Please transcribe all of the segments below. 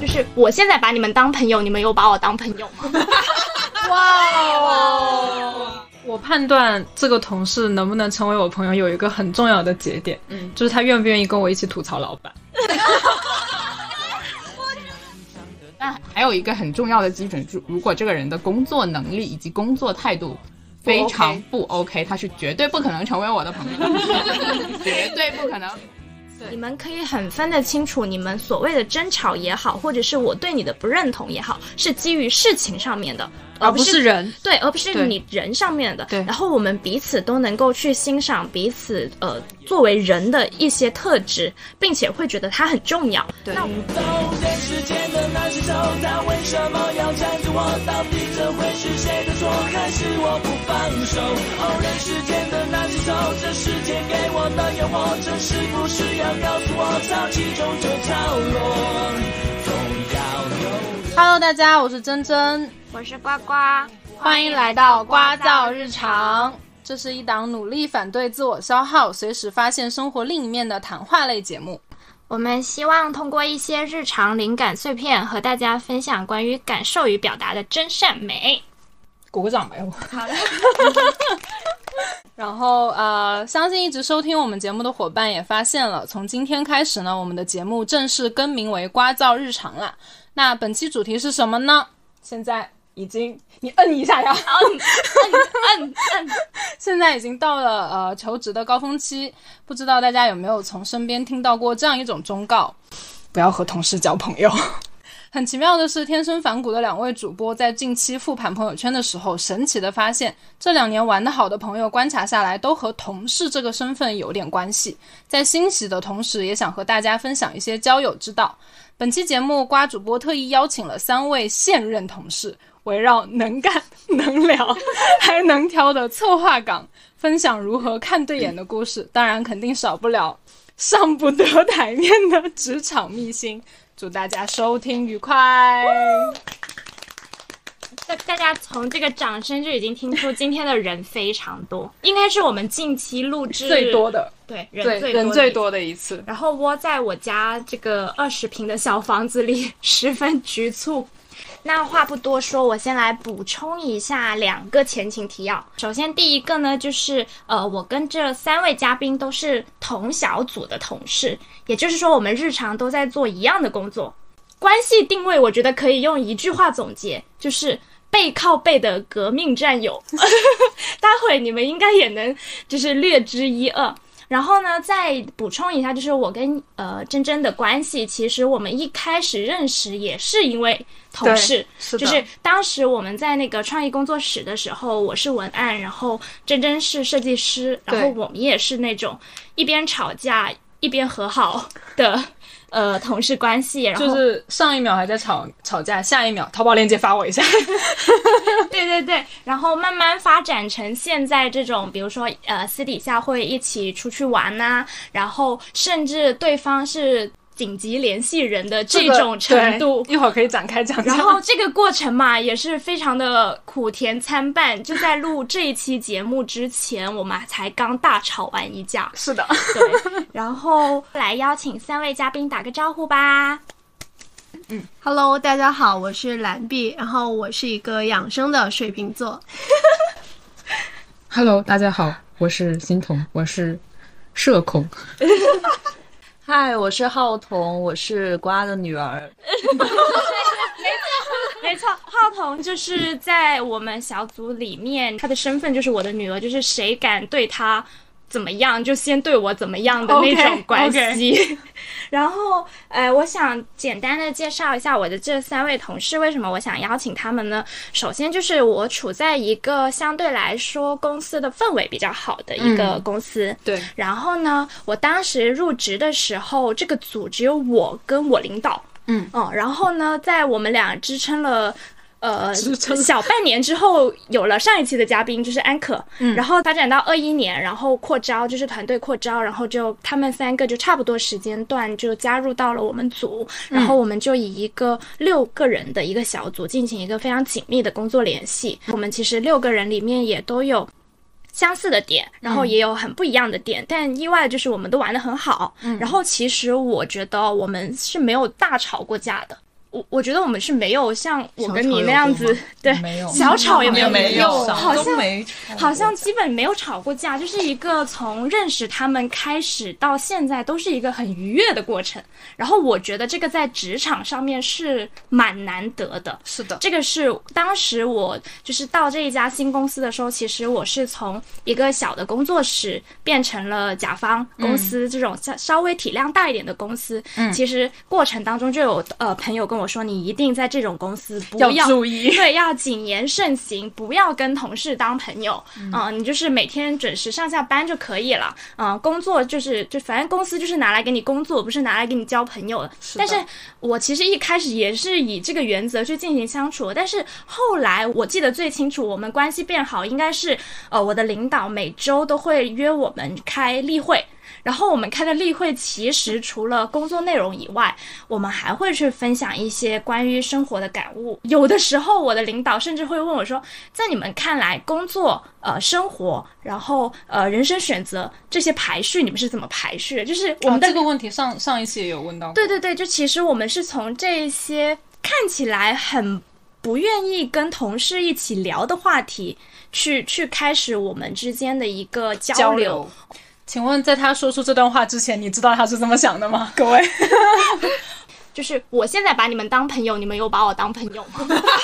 就是我现在把你们当朋友，你们有把我当朋友吗？ 哇！我判断这个同事能不能成为我朋友有一个很重要的节点，就是他愿不愿意跟我一起吐槽老板。 但还有一个很重要的基准，如果这个人的工作能力以及工作态度非常不 OK， 他是绝对不可能成为我的朋友，绝对不可能。 你们可以很分得清楚，你们所谓的争吵也好，或者是我对你的不认同也好，是基于事情上面的， 而不是人。 对，而不是你人上面的。对，然后我们彼此都能够去欣赏彼此作为人的一些特质，并且会觉得它很重要。对。那人世间的那些手，他为什么要缠着我？到底这会是谁的错，还是我不放手？哦，人世间的那些手，这世界给我的诱惑，这是不是要告诉我，潮起终究潮落，总要有。 Hello， 大家，我是珍珍， 我是呱呱， 欢迎来到呱噪日常。这是一档努力反对自我消耗，随时发现生活另一面的谈话类节目。 我们希望通过一些日常灵感碎片，和大家分享关于感受与表达的真善美。 鼓个掌吧，要不。好的。然后相信一直收听我们节目的伙伴也发现了，从今天开始呢，我们的节目正式更名为呱噪日常啦。那本期主题是什么呢？现在已经，你摁一下呀，摁。现在已经到了求职的高峰期，不知道大家有没有从身边听到过这样一种忠告：不要和同事交朋友。很奇妙的是，天生反骨的两位主播在近期复盘朋友圈的时候，神奇的发现这2年玩得好的朋友观察下来都和同事这个身份有点关系。在欣喜的同时，也想和大家分享一些交友之道。本期节目，瓜主播特意邀请了3位现任同事，围绕能干能聊还能挑的策划岗，分享如何看对眼的故事，当然肯定少不了上不得台面的职场秘辛。祝大家收听愉快。 大家从这个掌声就已经听出今天的人非常多，应该是我们近期录制最多的， 对， 人最多的一次。 然后窝在我家这个20平的小房子里十分局促。那话不多说，我先来补充一下2个前情提要。首先第一个呢，就是我跟这3位嘉宾都是同小组的同事，也就是说我们日常都在做一样的工作。关系定位我觉得可以用一句话总结，就是背靠背的革命战友。待会你们应该也能就是略知一二。然后呢，再补充一下，就是我跟珍珍的关系，其实我们一开始认识也是因为同事，就是当时我们在那个创意工作室的时候，我是文案，然后珍珍是设计师，然后我们也是那种一边吵架一边和好的同事关系，然后就是上一秒还在吵架，下一秒淘宝链接发我一下。 对，然后慢慢发展成现在这种，比如说私底下会一起出去玩啊，然后甚至对方是紧急联系人的这种程度， 一会儿可以展开讲讲。 然后这个过程嘛，也是非常的苦甜参半。就在录这一期节目之前，我们才刚大吵完一架。 是的， 对。然后来邀请3位嘉宾打个招呼吧。 Hello， 大家好，我是蓝碧，然后我是一个养生的水瓶座。 Hello， 大家好，我是欣桐，我是社恐。 嗨，我是浩彤，我是瓜的女儿。 没错，浩彤就是在我们小组里面，他的身份就是我的女儿，就是谁敢对他怎么样就先对我怎么样的那种关系。Okay. 然后我想简单的介绍一下我的这3位同事，为什么我想邀请他们呢？首先就是我处在一个相对来说公司的氛围比较好的一个公司， 对。然后呢，我当时入职的时候，这个组只有我跟我领导，然后呢，在我们俩支撑了小半年之后，有了上一期的嘉宾就是安可，然后发展到21年，然后扩招，就是团队扩招，然后就他们3个就差不多时间段就加入到了我们组，然后我们就以一个6个人的一个小组进行一个非常紧密的工作联系。我们其实6个人里面也都有相似的点，然后也有很不一样的点，但意外的就是我们都玩得很好。然后其实我觉得我们是没有大吵过架的。 我觉得我们是没有像我跟你那样子，对， 没有小吵也没有，好像基本没有吵过架，就是一个从认识他们开始到现在都是一个很愉悦的过程。然后我觉得这个在职场上面是蛮难得的。 是的， 这个是当时我就是到这一家新公司的时候，其实我是从一个小的工作室变成了甲方公司这种稍微体量大一点的公司。其实过程当中就有朋友跟我说，你一定在这种公司不要注意， 对，要谨言慎行，不要跟同事当朋友。你就是每天准时上下班就可以了。工作就反正公司就是拿来给你工作，不是拿来给你交朋友的。但是我其实一开始也是以这个原则去进行相处，但是后来我记得最清楚，我们关系变好应该是我的领导每周都会约我们开例会。然后我们开的例会其实除了工作内容以外，我们还会去分享一些关于生活的感悟。有的时候我的领导甚至会问我说，在你们看来工作生活然后人生选择这些排序你们是怎么排序的？就是我们的、 这个问题上一期也有问到过。 对对对，就其实我们是从这些看起来很不愿意跟同事一起聊的话题去开始我们之间的一个交流。 请问在他说出这段话之前，你知道他是这么想的吗？各位就是我现在把你们当朋友，你们有把我当朋友吗？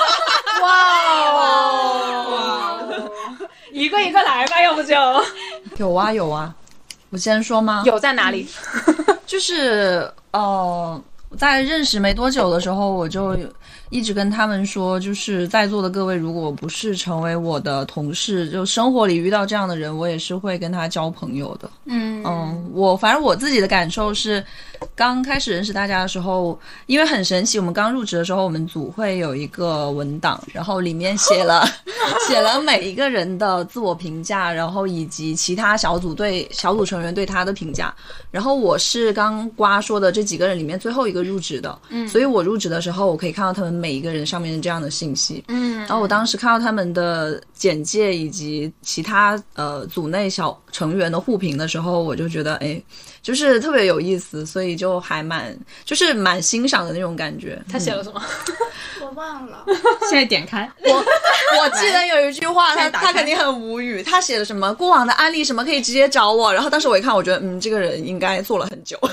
哇，一个一个来吧，要不就有啊，我先说吗？ 有在哪里？ 就是在认识没多久的时候，我就一直跟他们说，就是在座的各位，如果不是成为我的同事，就生活里遇到这样的人，我也是会跟他交朋友的。反正我自己的感受是，刚开始认识大家的时候，因为很神奇，我们刚入职的时候，我们组会有一个文档，然后里面写了每一个人的自我评价，然后以及其他小组成员对他的评价。然后我是刚瓜说的这几个人里面最后一个入职的，所以我入职的时候，我可以看到他们每一个人上面这样的信息。然后我当时看到他们的简介以及其他组内小成员的互评的时候，我就觉得就是特别有意思，所以就还蛮欣赏的那种感觉。 他写了什么？ 我忘了。 现在点开。 我记得有一句话，他肯定很无语。他写了什么过往的案例什么可以直接找我，然后当时我一看，我觉得这个人应该做了很久。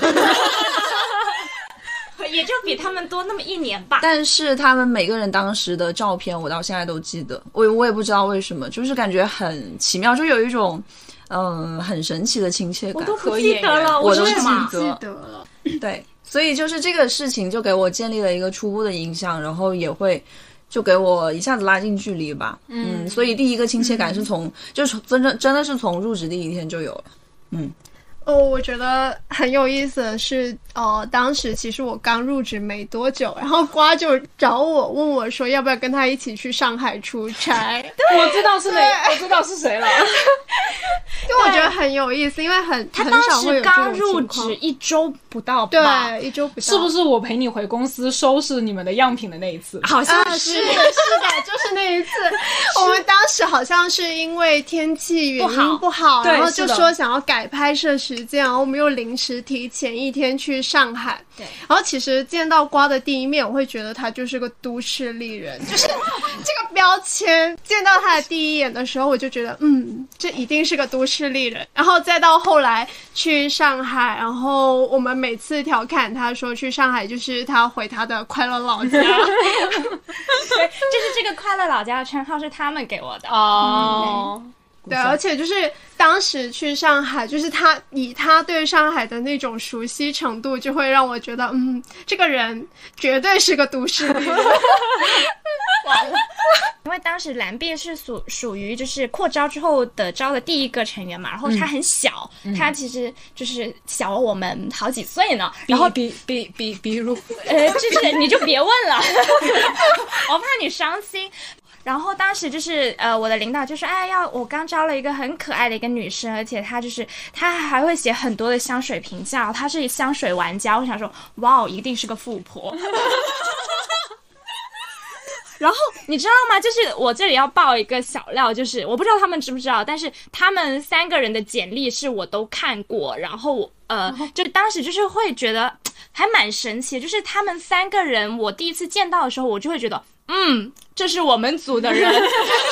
也就比他们多那么1年吧。 但是他们每个人当时的照片我到现在都记得，我也不知道为什么，就是感觉很奇妙，就有一种很神奇的亲切感。 我都不记得了， 我都记得了。 对，所以就是这个事情就给我建立了一个初步的印象，然后也会就给我一下子拉近距离吧。所以第一个亲切感是就是真的是从入职第一天就有了。 我觉得很有意思的是，当时其实我刚入职没多久，然后瓜就找我问我说要不要跟他一起去上海出差。 我知道是谁了。 就我觉得很有意思，因为他当时刚入职1周不到吧？ 对，1周不到。 是不是我陪你回公司收拾你们的样品的那一次？ 好像是的，就是那一次。我们当时好像是因为天气原因不好，然后就说想要改拍摄时间，然后我们又临时提前1天去上海。 对， 然后其实见到瓜的第一面，我会觉得他就是个都市丽人，就是这个标签。见到他的第一眼的时候，我就觉得这一定是个都市丽人。然后再到后来去上海，然后我们每次调侃他说去上海就是他回他的快乐老家。 对，就是这个快乐老家的称号是他们给我的。 对，而且就是当时去上海，就是他对上海的那种熟悉程度，就会让我觉得，这个人绝对是个都市丽人。 完了，因为当时蓝碧是属于就是扩招之后的招的第一个成员嘛，然后他很小，他其实就是小我们好几岁呢。然后比如， 就是你就别问了，我怕你伤心。然后当时就是我的领导就说，我刚招了一个很可爱的一个女生，而且她还会写很多的香水评价，她是香水玩家。我想说，哇，一定是个富婆。然后你知道吗？就是我这里要爆一个小料，就是我不知道他们知不知道，但是他们3个人的简历是我都看过，然后就当时就是会觉得还蛮神奇，就是他们3个人，我第一次见到的时候，我就会觉得，这是我们组的人。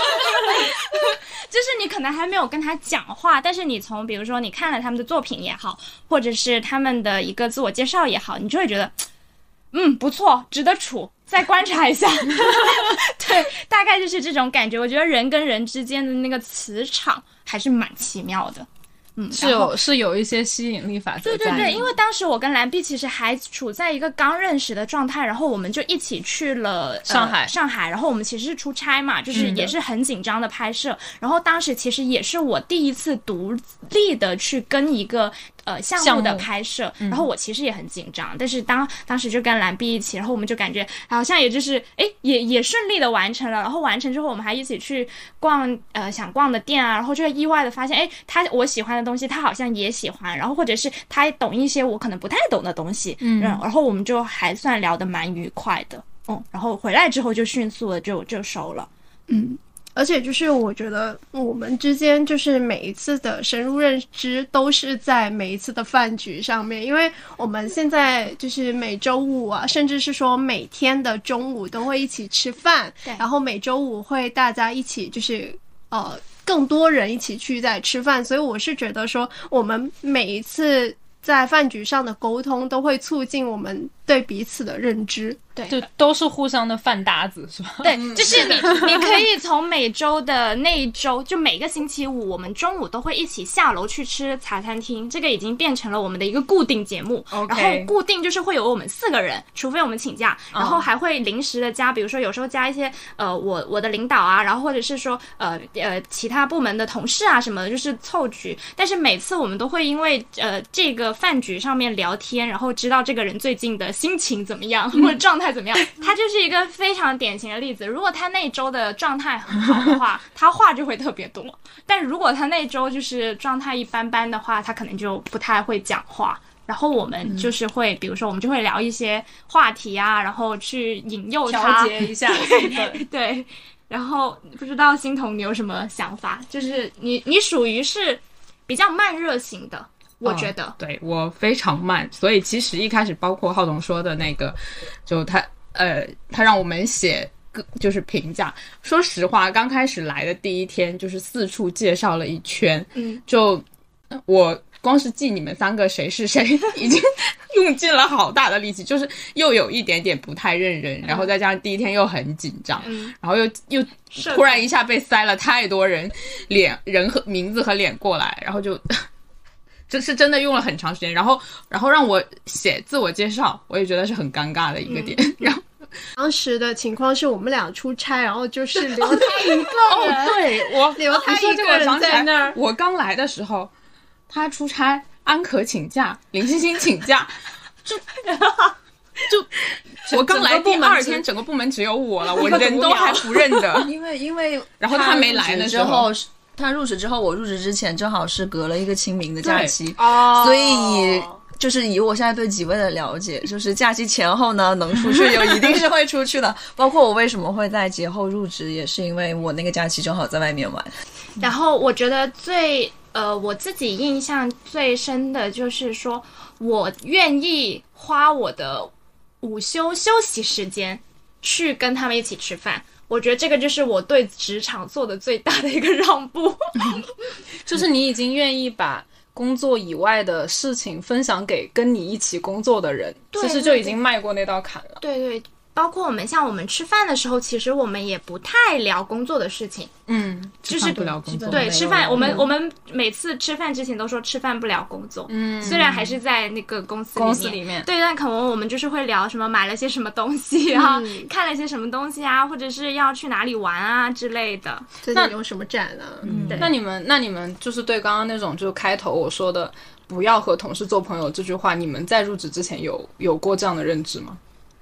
就是你可能还没有跟他讲话，但是你从比如说你看了他们的作品也好，或者是他们的一个自我介绍也好，你就会觉得不错，值得处，再观察一下。对，大概就是这种感觉。我觉得人跟人之间的那个磁场还是蛮奇妙的。 是有一些吸引力法则在。 对，因为当时我跟蓝碧其实还处在一个刚认识的状态，然后我们就一起去了上海，然后我们其实是出差嘛，就是也是很紧张的拍摄，然后当时其实也是我第一次独立的去跟一个项目的拍摄，然后我其实也很紧张，但是当时就跟蓝碧一起，然后我们就感觉好像也就是也顺利的完成了，然后完成之后我们还一起去逛想逛的店啊，然后就会意外的发现我喜欢的东西他好像也喜欢，然后或者是他懂一些我可能不太懂的东西，然后我们就还算聊得蛮愉快的，然后回来之后就迅速的就熟了。 而且就是我觉得我们之间就是每一次的深入认知都是在每一次的饭局上面，因为我们现在就是每周五啊，甚至是说每天的中午都会一起吃饭，然后每周五会大家一起就是更多人一起去在吃饭，所以我是觉得说我们每一次在饭局上的沟通都会促进我们对彼此的认知。 对， 就都是互相的饭搭子，是吧？ 对，就是你可以从每周的那一周，就每个星期五，我们中午都会一起下楼去吃茶餐厅，这个已经变成了我们的一个固定节目。然后固定就是会有我们4个人，除非我们请假，然后还会临时的加，比如说有时候加一些我的领导啊，然后或者是说其他部门的同事啊什么的，就是凑局。但是每次我们都会因为这个饭局上面聊天，然后知道这个人最近的心情怎么样，或者状态怎么样。他就是一个非常典型的例子。如果他那周的状态很好的话，他话就会特别多，但如果他那周就是状态一般般的话，他可能就不太会讲话。然后我们就是会比如说我们就会聊一些话题啊，然后去引诱他调节一下。 对，然后不知道欣桐你有什么想法？就是你属于是比较慢热型的，我觉得。 对，我非常慢，所以其实一开始包括浩董说的那个，就他让我们写就是评价。说实话，刚开始来的第一天就是四处介绍了一圈，就我光是记你们3个谁是谁已经用尽了好大的力气，就是又有一点点不太认人，然后再加上第一天又很紧张，然后又突然一下被塞了太多人和名字和脸过来，然后就这是真的用了很长时间，然后让我写自我介绍，我也觉得是很尴尬的一个点。然后当时的情况是我们俩出差，然后就是留他一个人。 对，我留他一个人在那儿。 我刚来的时候，他出差，安可请假，林欣欣请假，就我刚来第2天，整个部门只有我了，我人都还不认得。 因为然后他没来的时候。 他入职之后，我入职之前正好是隔了一个清明的假期，所以就是以我现在对几位的了解，就是假期前后呢能出去一定是会出去的。包括我为什么会在节后入职，也是因为我那个假期正好在外面玩。 然后我觉得我自己印象最深的就是说，我愿意花我的午休息时间去跟他们一起吃饭。我觉得这个就是我对职场做的最大的一个让步。 就是你已经愿意把工作以外的事情分享给跟你一起工作的人，其实就已经迈过那道坎了。 对对，包括我们吃饭的时候，其实我们也不太聊工作的事情。就是不聊工作。 对，吃饭我们每次吃饭之前都说吃饭不聊工作。虽然还是在那个公司里面，对，但可能我们就是会聊什么买了些什么东西啊，看了些什么东西啊，或者是要去哪里玩啊之类的。 最近有什么展啊？ 对。 那你们就是对刚刚那种就开头我说的不要和同事做朋友这句话，你们在入职之前有过这样的认知吗？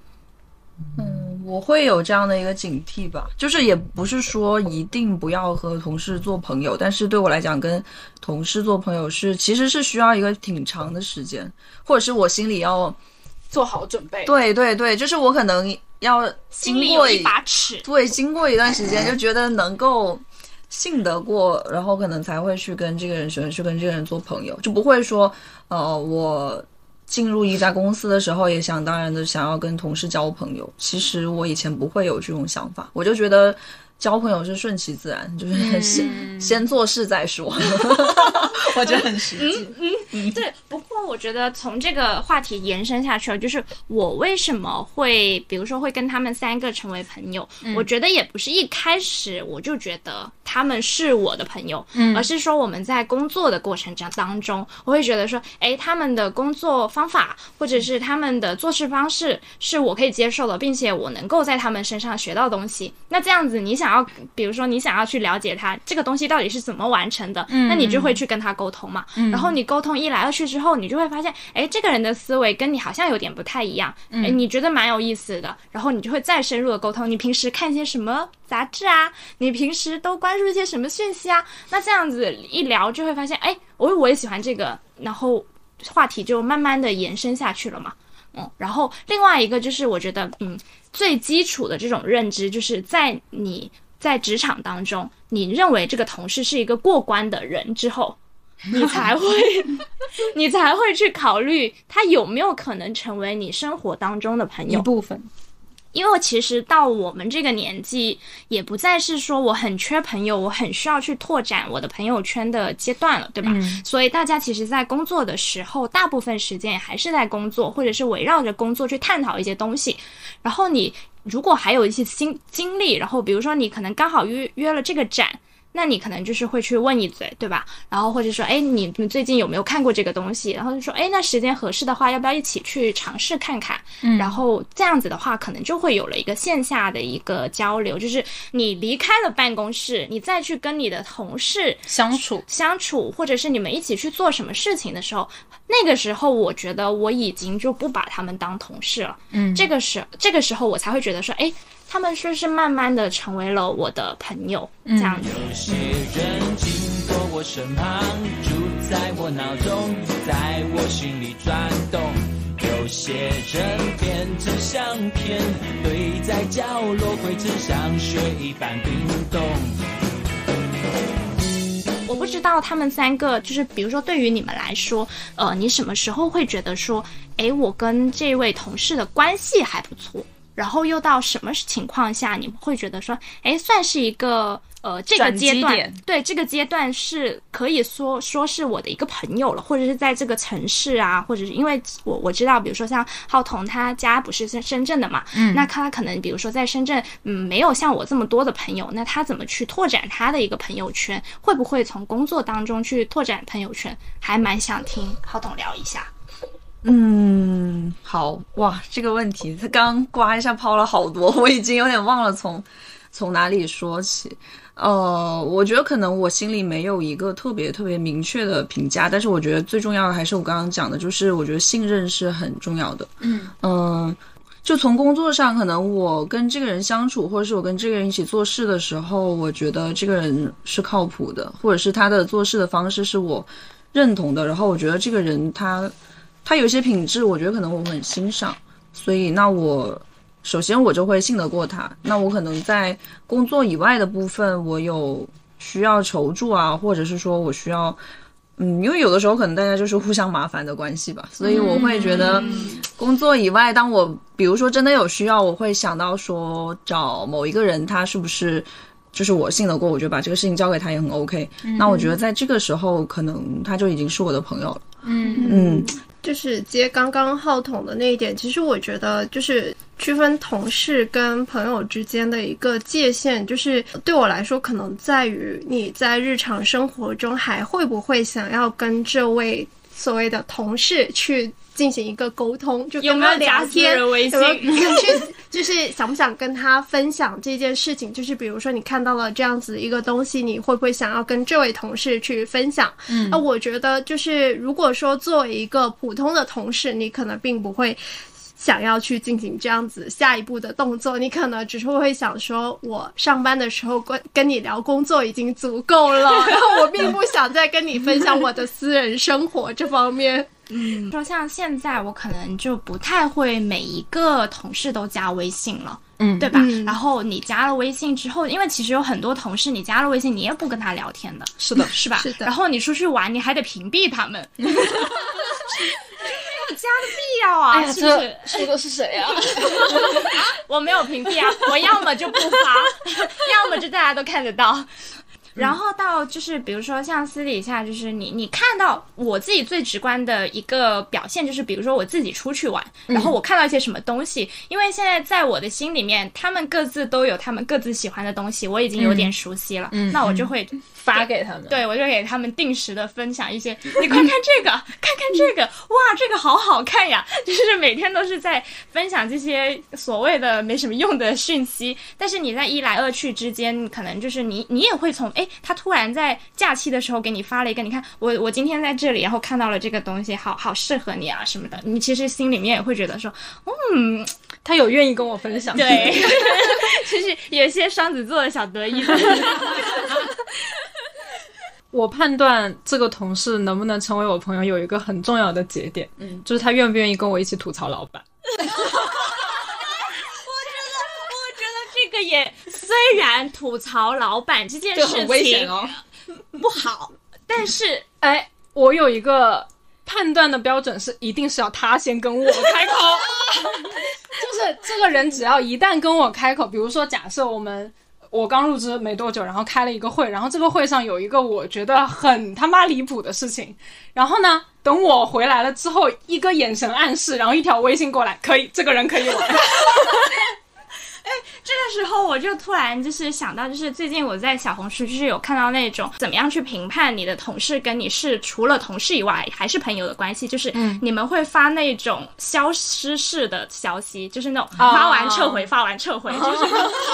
我会有这样的一个警惕吧，就是也不是说一定不要和同事做朋友，但是对我来讲，跟同事做朋友其实是需要一个挺长的时间，或者是我心里要做好准备。 对对对，就是我可能要经过一把尺， 对，经过一段时间就觉得能够信得过，然后可能才会去跟这个人选择去跟这个人做朋友，就不会说我进入一家公司的时候也想当然的想要跟同事交朋友。其实我以前不会有这种想法，我就觉得交朋友是顺其自然，就是先做事再说。我觉得很实际。 对。不过我觉得从这个话题延伸下去，就是我为什么会，比如说会跟他们3个成为朋友，我觉得也不是一开始我就觉得他们是我的朋友，而是说我们在工作的过程当中，我会觉得说，他们的工作方法或者是他们的做事方式是我可以接受的，并且我能够在他们身上学到东西。那这样子，比如说你想要去了解他这个东西到底是怎么完成的，那你就会去跟他沟通嘛。然后你沟通1来2去之后，你就会发现，这个人的思维跟你好像有点不太一样，你觉得蛮有意思的，然后你就会再深入的沟通。你平时看些什么杂志啊？你平时都关注一些什么讯息啊？那这样子一聊就会发现，我也喜欢这个，然后话题就慢慢的延伸下去了嘛。然后另外一个就是我觉得，最基础的这种认知，就是你在职场当中，你认为这个同事是一个过关的人之后，你才会去考虑他有没有可能成为你生活当中的朋友一部分。 因为其实到我们这个年纪，也不再是说我很缺朋友，我很需要去拓展我的朋友圈的阶段了，对吧？所以大家其实在工作的时候，大部分时间还是在工作，或者是围绕着工作去探讨一些东西。然后你如果还有一些经历，然后比如说你可能刚好约了这个展，那你可能就是会去问一嘴，对吧？然后或者说你最近有没有看过这个东西，然后就说那时间合适的话要不要一起去尝试看看。然后这样子的话可能就会有了一个线下的一个交流，就是你离开了办公室，你再去跟你的同事相处，或者是你们一起去做什么事情的时候，那个时候我觉得我已经就不把他们当同事了。这个时候我才会觉得说他们是不是慢慢的成为了我的朋友，这样子。 有些人经过我身旁，住在我脑中，在我心里转动。有些人变成相片，堆在角落，灰尘像雪一般冰冻。 我不知道他们3个，就是比如说对于你们来说，你什么时候会觉得说，我跟这位同事的关系还不错？然后又到什么情况下你们会觉得说，算是一个这个阶段，对，这个阶段是可以说是我的一个朋友了，或者是在这个城市啊，或者是因为我知道，比如说像浩彤他家不是深圳的嘛，那他可能比如说在深圳，没有像我这么多的朋友，那他怎么去拓展他的一个朋友圈？会不会从工作当中去拓展朋友圈？还蛮想听浩彤聊一下。 好哇，这个问题他刚刮一下抛了好多，我已经有点忘了从哪里说起。我觉得可能我心里没有一个特别明确的评价，但是我觉得最重要的还是我刚刚讲的，就是我觉得信任是很重要的。就从工作上，可能我跟这个人相处，或者是我跟这个人一起做事的时候，我觉得这个人是靠谱的，或者是他的做事的方式是我认同的，然后我觉得这个人他有一些品质，我觉得可能我很欣赏，所以那我首先我就会信得过他。那我可能在工作以外的部分，我有需要求助啊，或者是说我需要因为有的时候可能大家就是互相麻烦的关系吧，所以我会觉得工作以外，当我比如说真的有需要，我会想到说找某一个人，他是不是就是我信得过，我觉得把这个事情交给他也很 OK。那我觉得在这个时候，可能他就已经是我的朋友了。 就是接刚刚浩彤的那一点，其实我觉得就是区分同事跟朋友之间的一个界限，就是对我来说可能在于你在日常生活中还会不会想要跟这位所谓的同事去进行一个沟通，就有没有加私人微信， 就是想不想跟他分享这件事情，就是比如说你看到了这样子一个东西，你会不会想要跟这位同事去分享。那我觉得就是如果说作为一个普通的同事，你可能并不会想要去进行这样子下一步的动作，你可能只是会想说，我上班的时候跟你聊工作已经足够了，然后我并不想再跟你分享我的私人生活这方面。 说像现在我可能就不太会每一个同事都加微信了。对吧？然后你加了微信之后，因为其实有很多同事，你加了微信，你也不跟他聊天的， 是的， 是吧？ 是的然后你出去玩，你还得屏蔽他们，没有加的必要啊！是不是？ 说的是谁啊？ 我没有屏蔽啊，我要么就不发，要么就大家都看得到。然后到就是比如说像私底下，就是你看到我自己最直观的一个表现，就是比如说我自己出去玩，然后我看到一些什么东西，因为现在在我的心里面，他们各自都有他们各自喜欢的东西，我已经有点熟悉了，那我就会发给他们。 对，我就给他们定时的分享一些，你快看这个，看看这个，哇，这个好好看呀！就是每天都是在分享这些所谓的没什么用的讯息，但是你在一来二去之间，可能就是你也会从他突然在假期的时候给你发了一个，你看我今天在这里，然后看到了这个东西，好适合你啊什么的，你其实心里面也会觉得说， 他有愿意跟我分享。 对，就是有些双子座的小得意的。 我判断这个同事能不能成为我朋友有一个很重要的节点，就是他愿不愿意跟我一起吐槽老板。 我觉得这个也虽然吐槽老板这件事情很危险哦， 不好，但是我有一个判断的标准是，一定是要他先跟我开口。就是这个人只要一旦跟我开口，比如说假设我刚入职没多久，然后开了一个会，然后这个会上有一个我觉得很他妈离谱的事情，然后呢，等我回来了之后，一个眼神暗示，然后一条微信过来，可以，这个人可以玩。 这个时候我就突然就是想到，就是最近我在小红书就是有看到那种怎么样去评判你的同事跟你是除了同事以外还是朋友的关系，就是你们会发那种消失式的消息，就是那种发完撤回，发完撤回，就是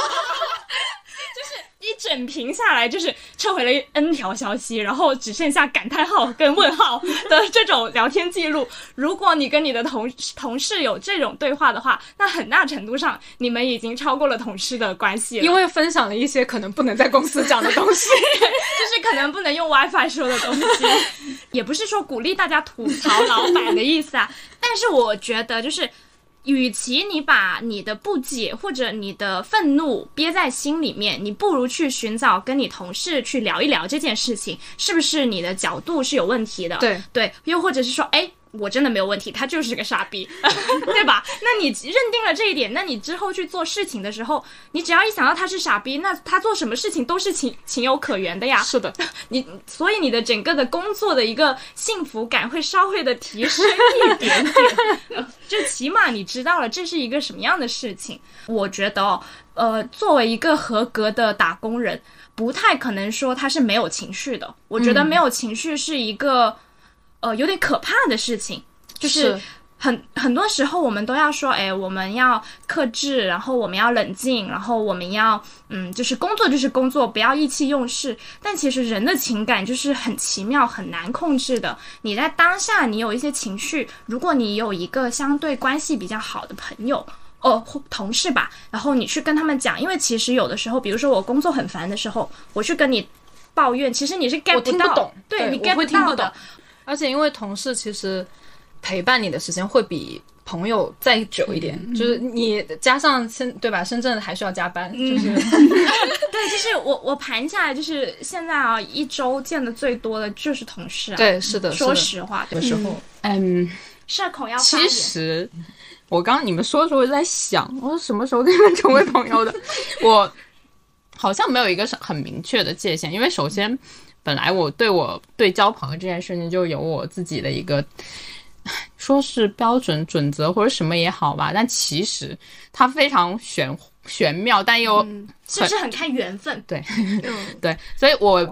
一整屏下来就是撤回了 N 条消息，然后只剩下感叹号跟问号的这种聊天记录。如果你跟你的同事有这种对话的话，那很大程度上你们已经超过了同事的关系了， 因为分享了一些可能不能在公司讲的东西。 就是可能不能用 WiFi 说的东西。也不是说鼓励大家吐槽老板的意思啊，但是我觉得就是与其你把你的不解或者你的愤怒憋在心里面，你不如去寻找跟你同事去聊一聊这件事情是不是你的角度是有问题的。对，又或者是说我真的没有问题，他就是个傻逼。对吧？那你认定了这一点，那你之后去做事情的时候，你只要一想到他是傻逼，那他做什么事情都是情有可原的呀。 是的， 所以你的整个的工作的一个幸福感会稍微的提升一点点。就起码你知道了这是一个什么样的事情。我觉得作为一个合格的打工人，不太可能说他是没有情绪的。我觉得没有情绪是一个有点可怕的事情，就是很多时候我们都要说我们要克制，然后我们要冷静，然后我们要就是工作就是工作，不要意气用事。但其实人的情感就是很奇妙很难控制的，你在当下你有一些情绪，如果你有一个相对关系比较好的朋友同事吧，然后你去跟他们讲，因为其实有的时候比如说我工作很烦的时候，我去跟你抱怨，其实你是 get 不到， 懂， 对，你 get 不到的。 而且因为同事其实陪伴你的时间会比朋友再久一点，就是你加上对吧，深圳还需要加班，就是对，就是我盘下来，就是现在啊，一周见的最多的就是同事啊。 对，是的， 说实话， 有时候社恐要发言。 其实我刚刚你们说的时候，我在想，我什么时候跟你们成为朋友的？我好像没有一个很明确的界限，因为首先本来我对交朋友这件事情就有我自己的一个说是标准准则或者什么也好吧，但其实它非常玄妙，但又是不是很看缘分？ 对，对，所以我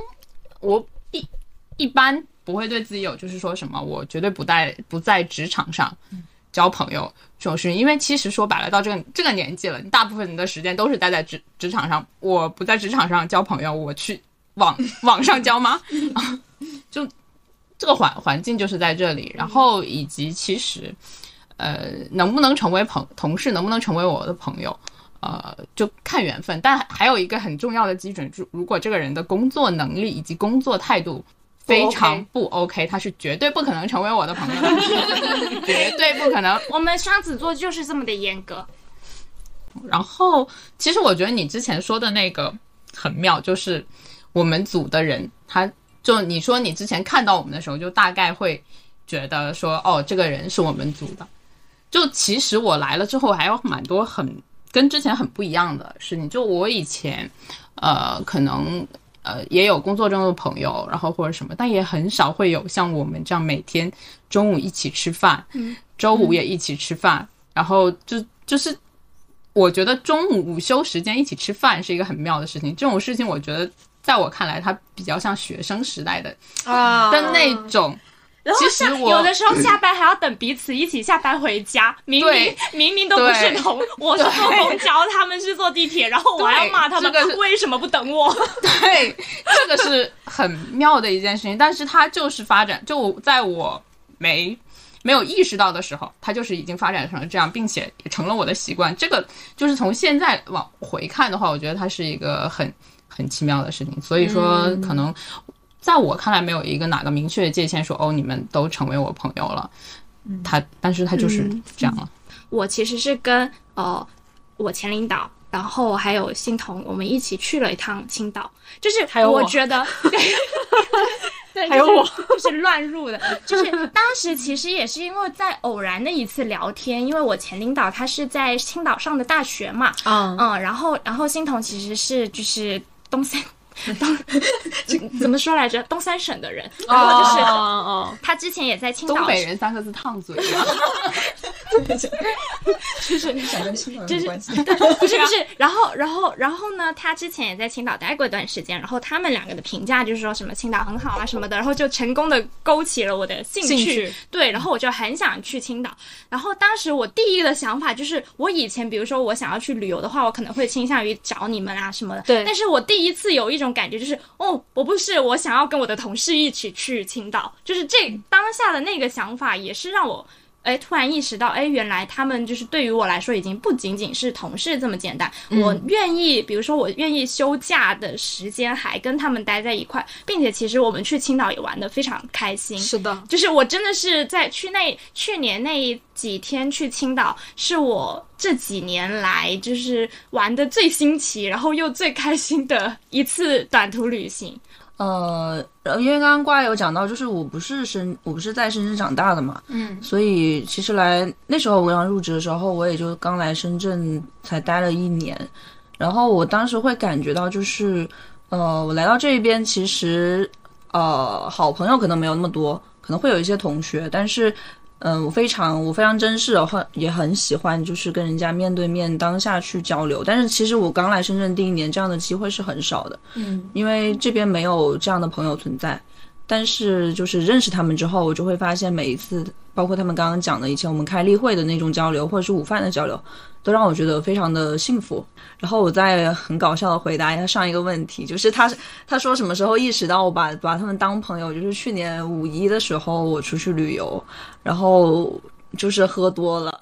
一般不会对自己有就是说什么我绝对不在职场上交朋友这种事情，因为其实说白了到这个年纪了，你大部分的时间都是待在职场上，我不在职场上交朋友，我去网上交吗？就这个环境就是在这里，然后以及其实能不能成为同事，能不能成为我的朋友，就看缘分。但还有一个很重要的基准，如果这个人的工作能力以及工作态度非常不 OK，他是绝对不可能成为我的朋友的，绝对不可能。 我们双子座就是这么的严格。 然后，其实我觉得你之前说的那个很妙，就是我们组的人，他就你说你之前看到我们的时候，就大概会觉得说，哦，这个人是我们组的。就其实我来了之后，还有蛮多跟之前很不一样的事情。就我以前，可能也有工作中的朋友，然后或者什么，但也很少会有像我们这样每天中午一起吃饭，周五也一起吃饭，然后就是我觉得中午午休时间一起吃饭是一个很妙的事情。这种事情我觉得在我看来，它比较像学生时代的那种。 然后像有的时候下班还要等彼此一起下班回家，明明都不是我是坐公交，他们是坐地铁，然后我还要骂他们为什么不等我。 对，这个是很妙的一件事情，但是它就是发展，就在我没有意识到的时候，它就是已经发展成了这样，并且也成了我的习惯。这个就是从现在往回看的话，我觉得它是一个很奇妙的事情。所以说可能在我看来没有一个哪个明确的界限说，哦，你们都成为我朋友了，但是他就是这样了。 我其实是跟我前领导，然后还有欣桐，我们一起去了一趟青岛，就是我觉得对，还有我就是乱入的，就是当时其实也是因为在偶然的一次聊天，因为我前领导他是在青岛上的大学嘛，然后欣桐其实是就是怎么说来着？东三省的人，然后就是他之前也在青岛。 东北人3个字烫嘴， 就是你想跟青岛有关系？ 不是，然后呢，他之前也在青岛待过一段时间，然后他们两个的评价就是说什么青岛很好啊什么的，然后就成功的勾起了我的兴趣。对，然后我就很想去青岛。然后当时我第一个想法就是，我以前比如说我想要去旅游的话，我可能会倾向于找你们啊什么的。对。但是我第一次有一种感觉就是，我想要跟我的同事一起去青岛，就是当下的那个想法也是让我突然意识到，原来他们就是对于我来说已经不仅仅是同事这么简单。我愿意，比如说我愿意休假的时间还跟他们待在一块，并且其实我们去青岛也玩得非常开心。 是的， 就是我真的是在去年那几天去青岛，是我这几年来就是玩的最新奇，然后又最开心的一次短途旅行。 因为刚刚瓜有讲到，就是我不是在深圳长大的嘛，所以其实那时候我刚入职的时候，我也就刚来深圳才待了1年，然后我当时会感觉到就是，我来到这边，其实好朋友可能没有那么多，可能会有一些同学，但是我非常珍视的话，也很喜欢就是跟人家面对面当下去交流。但是其实我刚来深圳第1年，这样的机会是很少的，因为这边没有这样的朋友存在。但是就是认识他们之后，我就会发现每一次，包括他们刚刚讲的以前我们开例会的那种交流，或者是午饭的交流，都让我觉得非常的幸福。然后我再很搞笑的回答一下上一个问题，就是他说什么时候意识到我把他们当朋友，就是去年5·1的时候我出去旅游，然后就是喝多了。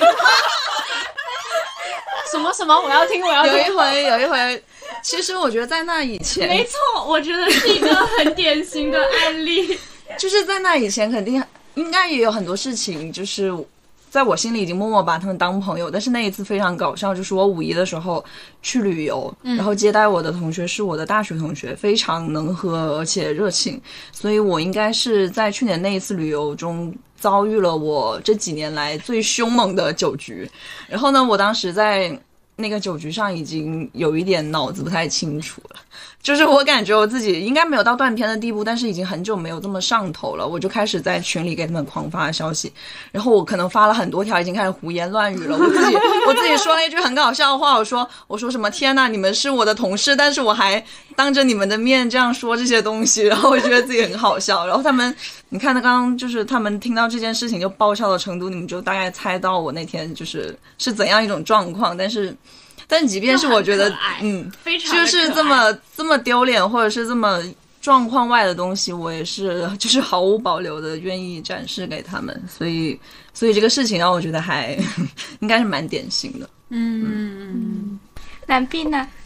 什么？我要听。 有一回，其实我觉得在那以前， 没错，我觉得是一个很典型的案例。 就是在那以前，肯定应该也有很多事情，就是在我心里已经默默把他们当朋友。但是那一次非常搞笑，就是我5·1的时候去旅游，然后接待我的同学是我的大学同学，非常能喝而且热情，所以我应该是在去年那一次旅游中遭遇了我这几年来最凶猛的酒局。然后呢，我当时在那个酒局上已经有一点脑子不太清楚了，就是我感觉我自己应该没有到断片的地步，但是已经很久没有这么上头了。我就开始在群里给他们狂发消息，然后我可能发了很多条，已经开始胡言乱语了。我自己说了一句很搞笑的话，我说什么天哪，你们是我的同事，但是我还当着你们的面这样说这些东西，然后我觉得自己很好笑。然后他们，你看他刚刚就是他们听到这件事情就爆笑的程度，你们就大概猜到我那天是怎样一种状况。但即便是我觉得非常就是这么丢脸或者是这么状况外的东西，我也是就是毫无保留的愿意展示给他们，所以这个事情让我觉得还应该是蛮典型的。 蓝碧呢？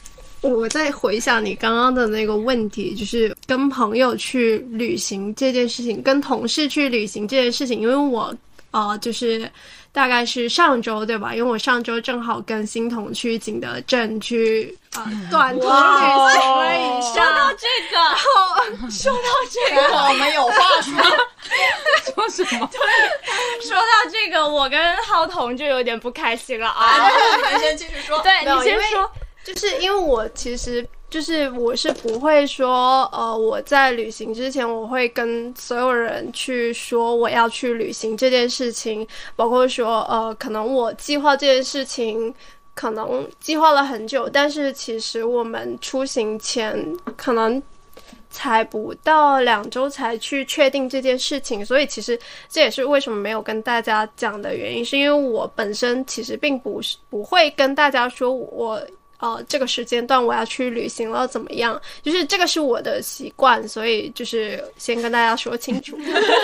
我在回想你刚刚的那个问题，就是跟朋友去旅行这件事情，跟同事去旅行这件事情，因为我就是大概是上周对吧？因为我上周正好跟欣桐去景德镇去短途旅行了一下。 说到这个， 我们有话说。 说什么？ 对，说到这个，我跟浩彤就有点不开心了啊。 你先继续说。 对，你先说。 就是因为我其实就是我是不会说我在旅行之前我会跟所有人去说我要去旅行这件事情，包括说可能我计划这件事情可能计划了很久，但是其实我们出行前可能才不到2周才去确定这件事情，所以其实这也是为什么没有跟大家讲的原因，是因为我本身其实并不会跟大家说我这个时间段我要去旅行了怎么样，就是这个是我的习惯，所以就是先跟大家说清楚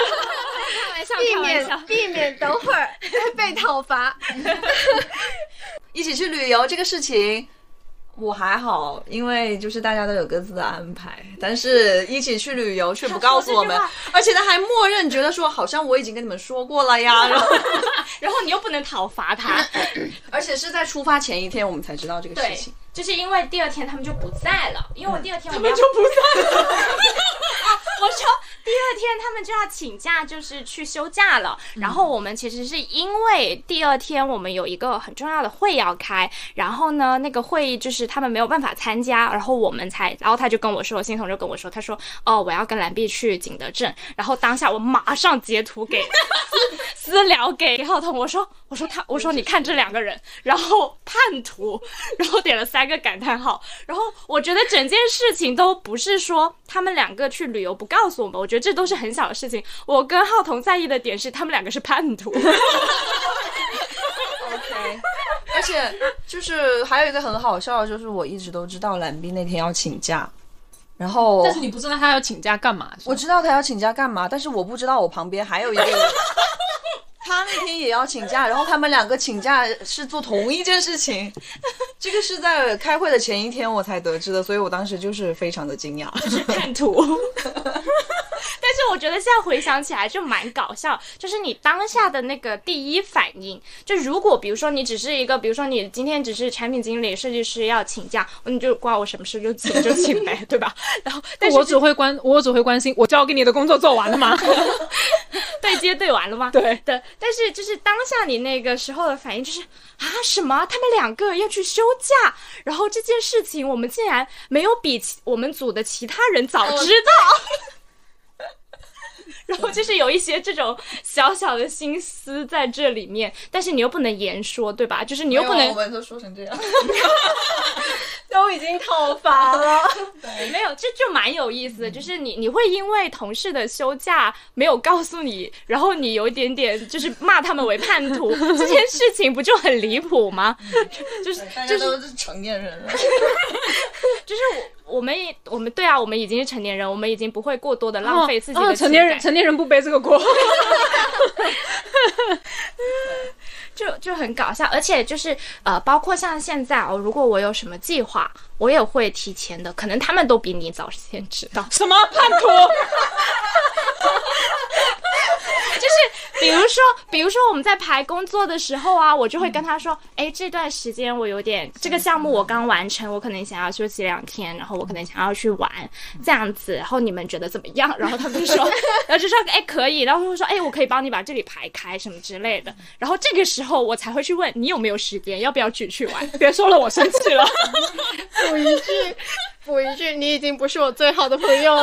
避免等会儿被讨伐一起去旅游这个事情我还好，因为就是大家都有各自的安排，但是一起去旅游却不告诉我们，而且他还默认觉得说好像我已经跟你们说过了呀， 然后你又不能讨伐他而且是在出发前一天我们才知道这个事情， 就是因为第二天他们就不在了，因为我第二天我们就不在了我说第二天他们就要请假，就是去休假了。然后我们其实是因为第二天我们有一个很重要的会要开，然后呢那个会议就是他们没有办法参加，然后我们才，然后他就跟我说，欣桐就跟我说，他说我要跟蓝碧去景德镇，然后当下我马上截图给私聊给浩彤，我说你看这2个人，然后叛徒，然后点了3个感叹号，然后我觉得整件事情都不是说他们2个去旅游不告诉我们，我觉得这都是很小的事情。我跟浩彤在意的点是他们2个是叛徒。OK， 而且就是还有一个很好笑的，就是我一直都知道蓝碧那天要请假，然后但是你不知道他要请假干嘛？ 我知道他要请假干嘛，但是我不知道我旁边还有一个人他那天也要请假，然后他们2个请假是做同一件事情，这个是在开会的前一天我才得知的，所以我当时就是非常的惊讶， 就是叛徒但是我觉得现在回想起来就蛮搞笑，就是你当下的那个第一反应，就如果比如说你只是一个，比如说你今天只是产品经理、设计师要请假，你就关我什么事，就请呗，对吧？然后但是我只会关心我交给你的工作做完了吗？ 对接对完了吗？ 对， 但是就是当下你那个时候的反应就是什么？他们2个要去休假，然后这件事情我们竟然没有比我们组的其他人早知道。然后就是有一些这种小小的心思在这里面，但是你又不能言说，对吧？就是你又不能， 我们都说成这样都已经讨伐了没有，这就蛮有意思的，就是你会因为同事的休假没有告诉你，然后你有一点点就是骂他们为叛徒这件事情不就很离谱吗？就是大家都是成年人了就是我们对啊，我们已经是成年人，我们已经不会过多的浪费自己的情感。 成年人不背这个锅就很搞笑，而且就是包括像现在如果我有什么计划，我也会提前的，可能他们都比你早先知道。 什么叛徒？ 就是比如说我们在排工作的时候啊，我就会跟他说，这段时间我有点这个项目我刚完成，我可能想要休息2天，然后我可能想要去玩这样子，然后你们觉得怎么样？然后他们就说，然后就说可以，然后就说我可以帮你把这里排开什么之类的，然后这个时候我才会去问你有没有时间，要不要去玩？ 别说了，我生气了。 补一句，你已经不是我最好的朋友了。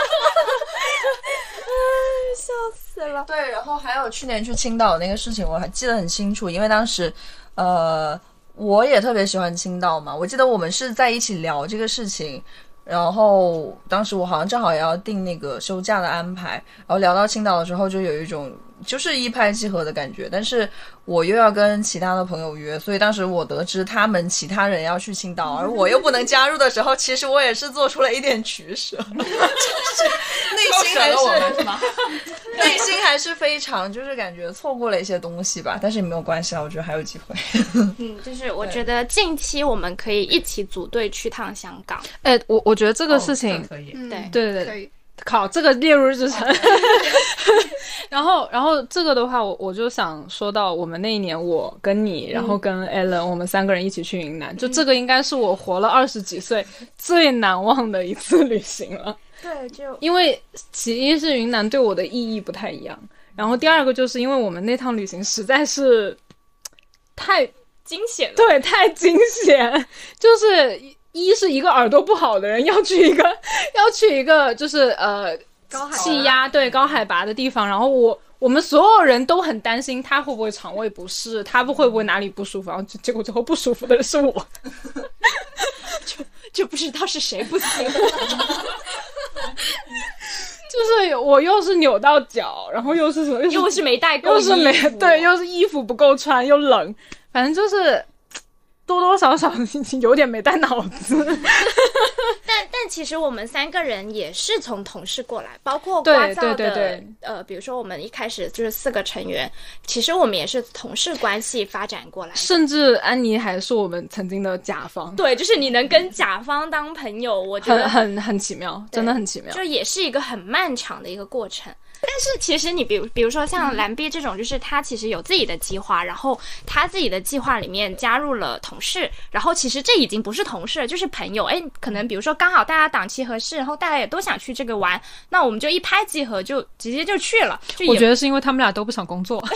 笑死了。 对，然后还有去年去青岛那个事情我还记得很清楚，因为当时我也特别喜欢青岛嘛，我记得我们是在一起聊这个事情，然后当时我好像正好也要定那个休假的安排，然后聊到青岛的时候就有一种就是一拍即合的感觉，但是我又要跟其他的朋友约，所以当时我得知他们其他人要去青岛，而我又不能加入的时候，其实我也是做出了一点取舍，就是内心还是我们是吗？ 内内心还是非常就是感觉错过了一些东西吧，但是也没有关系啊，我觉得还有机会。 就是我觉得近期我们可以一起组队去趟香港。 哎，我觉得这个事情， 可以。 对， 可以。 考这个列入日程。然后这个的话，我就想说到我们那一年，我跟你，然后跟 Alan，我们3个人一起去云南，就这个应该是我活了20几岁最难忘的一次旅行了。 对，就因为其一是云南对我的意义不太一样，然后第二个就是因为我们那趟旅行实在是太惊险了。 对，太惊险，就是一是一个耳朵不好的人要去一个就是气压对高海拔的地方，然后我们所有人都很担心他会不会肠胃不适，他会不会哪里不舒服，然后结果最后不舒服的人是我。 就不知道是谁不行。 就是我又是扭到脚，然后又是什么， 又是没带够衣服， 又是衣服不够穿，又冷，反正就是多多少少有点没带脑子。 但其实我们3个人也是从同事过来，包括刮噪的对比如说我们一开始就是4个成员，其实我们也是同事关系发展过来的， 甚至安妮还是我们曾经的甲方。 对，就是你能跟甲方当朋友，我觉得很奇妙，真的很奇妙， 就也是一个很漫长的一个过程。但是其实你比如说像蓝 B 这种，就是他其实有自己的计划，然后他自己的计划里面加入了同事，然后其实这已经不是同事了，就是朋友。哎，可能比如说刚好大家档期合适，然后大家也都想去这个玩，那我们就一拍即合，就直接就去了。 我觉得是因为他们俩都不想工作。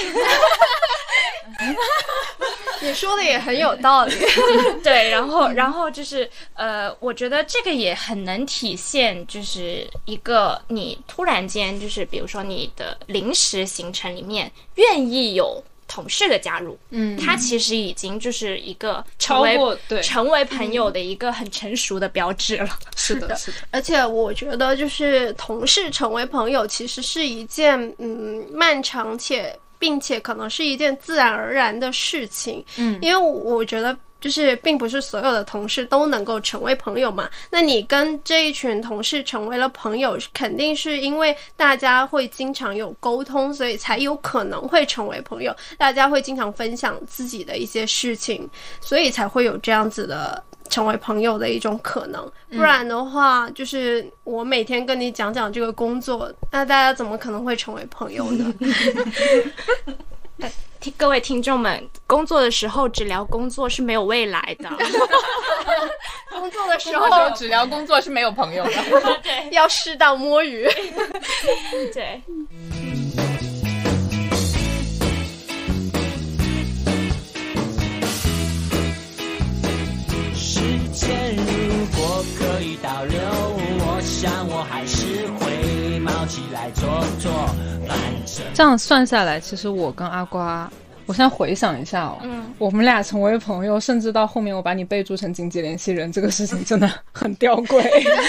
你说的也很有道理。 对，然后就是我觉得这个也很能体现，就是一个你突然间就是比如说你的临时行程里面愿意有同事的加入，他其实已经就是一个成为朋友的一个很成熟的标志了。 是的。 而且我觉得就是同事成为朋友其实是一件漫长并且可能是一件自然而然的事情。因为我觉得就是并不是所有的同事都能够成为朋友嘛，那你跟这一群同事成为了朋友，肯定是因为大家会经常有沟通，所以才有可能会成为朋友，大家会经常分享自己的一些事情，所以才会有这样子的成为朋友的一种可能。不然的话，就是我每天跟你讲这个工作，那大家怎么可能会成为朋友呢？ 各位听众们，工作的时候只聊工作是没有未来的。 工作的时候只聊工作是没有朋友的。 对， 要适当摸鱼。 对。 时间如果可以倒流，我想我还是会冒起来做，反正这样算下来，其实我跟阿瓜，我现在回想一下我们俩成为朋友，甚至到后面我把你备注成经济联系人，这个事情真的很吊诡。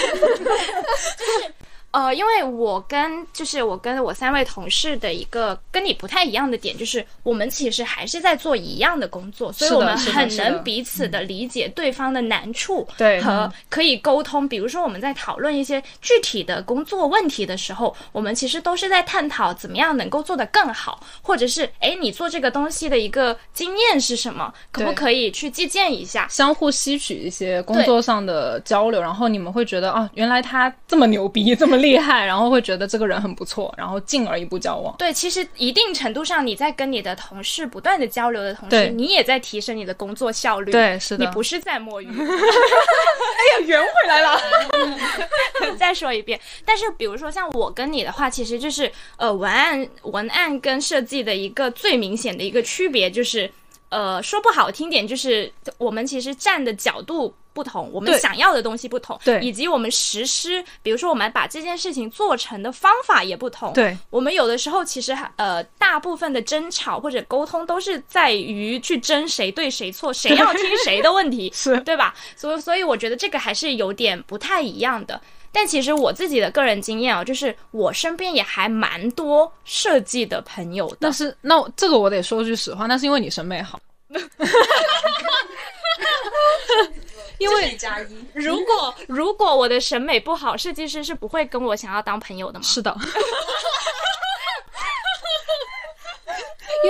因为我跟我3位同事的一个跟你不太一样的点，就是我们其实还是在做一样的工作，所以我们很能彼此的理解对方的难处， 对， 和可以沟通。比如说我们在讨论一些具体的工作问题的时候，我们其实都是在探讨怎么样能够做得更好，或者是你做这个东西的一个经验是什么，可不可以去借鉴一下， 相互吸取一些工作上的交流，然后你们会觉得原来他这么牛逼，这么厉害，然后会觉得这个人很不错，然后进而一步交往。 对，其实一定程度上你在跟你的同事不断的交流的同时，你也在提升你的工作效率。 对，是的， 你不是在摸鱼。 哎呀，圆回来了。 再说一遍，但是比如说像我跟你的话，其实就是文案跟设计的一个最明显的一个区别，就是说不好听点，就是我们其实站的角度不同，我们想要的东西不同， 对， 以及我们实施，比如说我们把这件事情做成的方法也不同， 对， 我们有的时候其实大部分的争吵或者沟通都是在于去争谁对谁错，谁要听谁的问题， 是对吧？所以我觉得这个还是有点不太一样的。但其实我自己的个人经验就是我身边也还蛮多设计的朋友的。 那这个我得说句实话，那是因为你审美好。因为如果我的审美不好，设计师是不会跟我想要当朋友的吗？ 是的。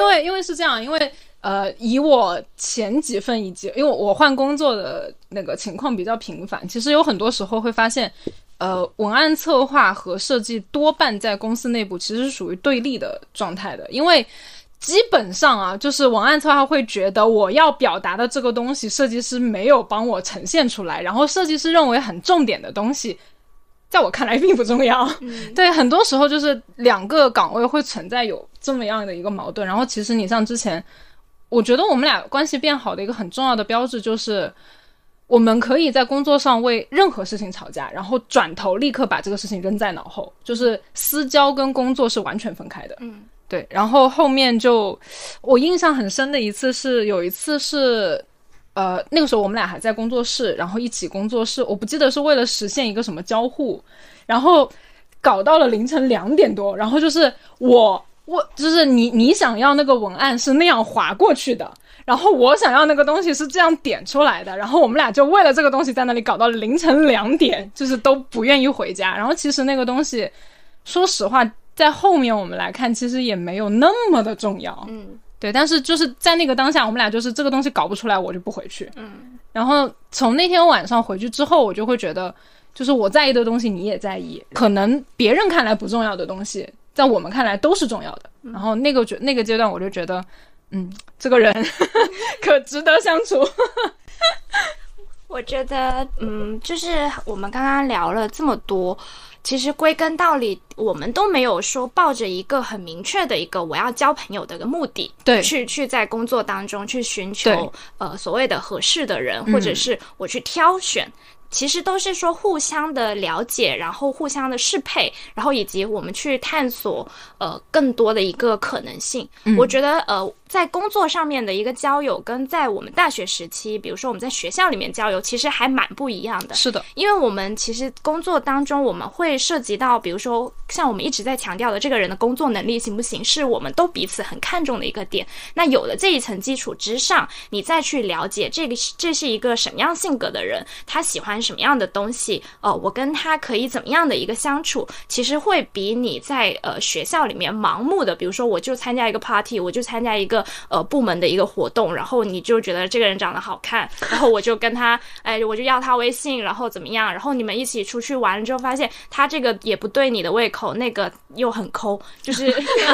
因为是这样，因为以我前几份因为我换工作的那个情况比较频繁，其实有很多时候会发现，文案策划和设计多半在公司内部其实是属于对立的状态的，因为基本上啊，就是文案策划会觉得我要表达的这个东西，设计师没有帮我呈现出来，然后设计师认为很重点的东西，在我看来并不重要。对，很多时候就是两个岗位会存在有这么样的一个矛盾。然后其实你像之前，我觉得我们俩关系变好的一个很重要的标志就是，我们可以在工作上为任何事情吵架，然后转头立刻把这个事情扔在脑后，就是私交跟工作是完全分开的。对，然后后面就我印象很深的有一次是那个时候我们俩还在工作室，然后一起工作室，我不记得是为了实现一个什么交互，然后搞到了凌晨2点多，然后就是我就是你想要那个文案是那样划过去的，然后我想要那个东西是这样点出来的，然后我们俩就为了这个东西在那里搞到了凌晨2点，就是都不愿意回家。然后其实那个东西说实话在后面我们来看其实也没有那么的重要。对，但是就是在那个当下我们俩就是这个东西搞不出来我就不回去。然后从那天晚上回去之后，我就会觉得就是我在意的东西你也在意，可能别人看来不重要的东西在我们看来都是重要的。然后那个阶段我就觉得这个人可值得相处。 我觉得就是我们刚刚聊了这么多，其实归根到底我们都没有说抱着一个很明确的一个我要交朋友的一个目的，对，去在工作当中去寻求所谓的合适的人，或者是我去挑选，其实都是说互相的了解，然后互相的适配，然后以及我们去探索更多的一个可能性。我觉得在工作上面的一个交友跟在我们大学时期，比如说我们在学校里面交友，其实还蛮不一样的。是的，因为我们其实工作当中我们会涉及到，比如说像我们一直在强调的这个人的工作能力行不行，是我们都彼此很看重的一个点。那有了这一层基础之上，你再去了解这是一个什么样性格的人，他喜欢什么样的东西，我跟他可以怎么样的一个相处，其实会比你在学校里面盲目的，比如说我就参加一个 party， 我就参加一个部门的一个活动，然后你就觉得这个人长得好看，然后我就跟他我就要他微信，然后怎么样，然后你们一起出去玩了之后发现他这个也不对你的胃口，那个又很抠，就是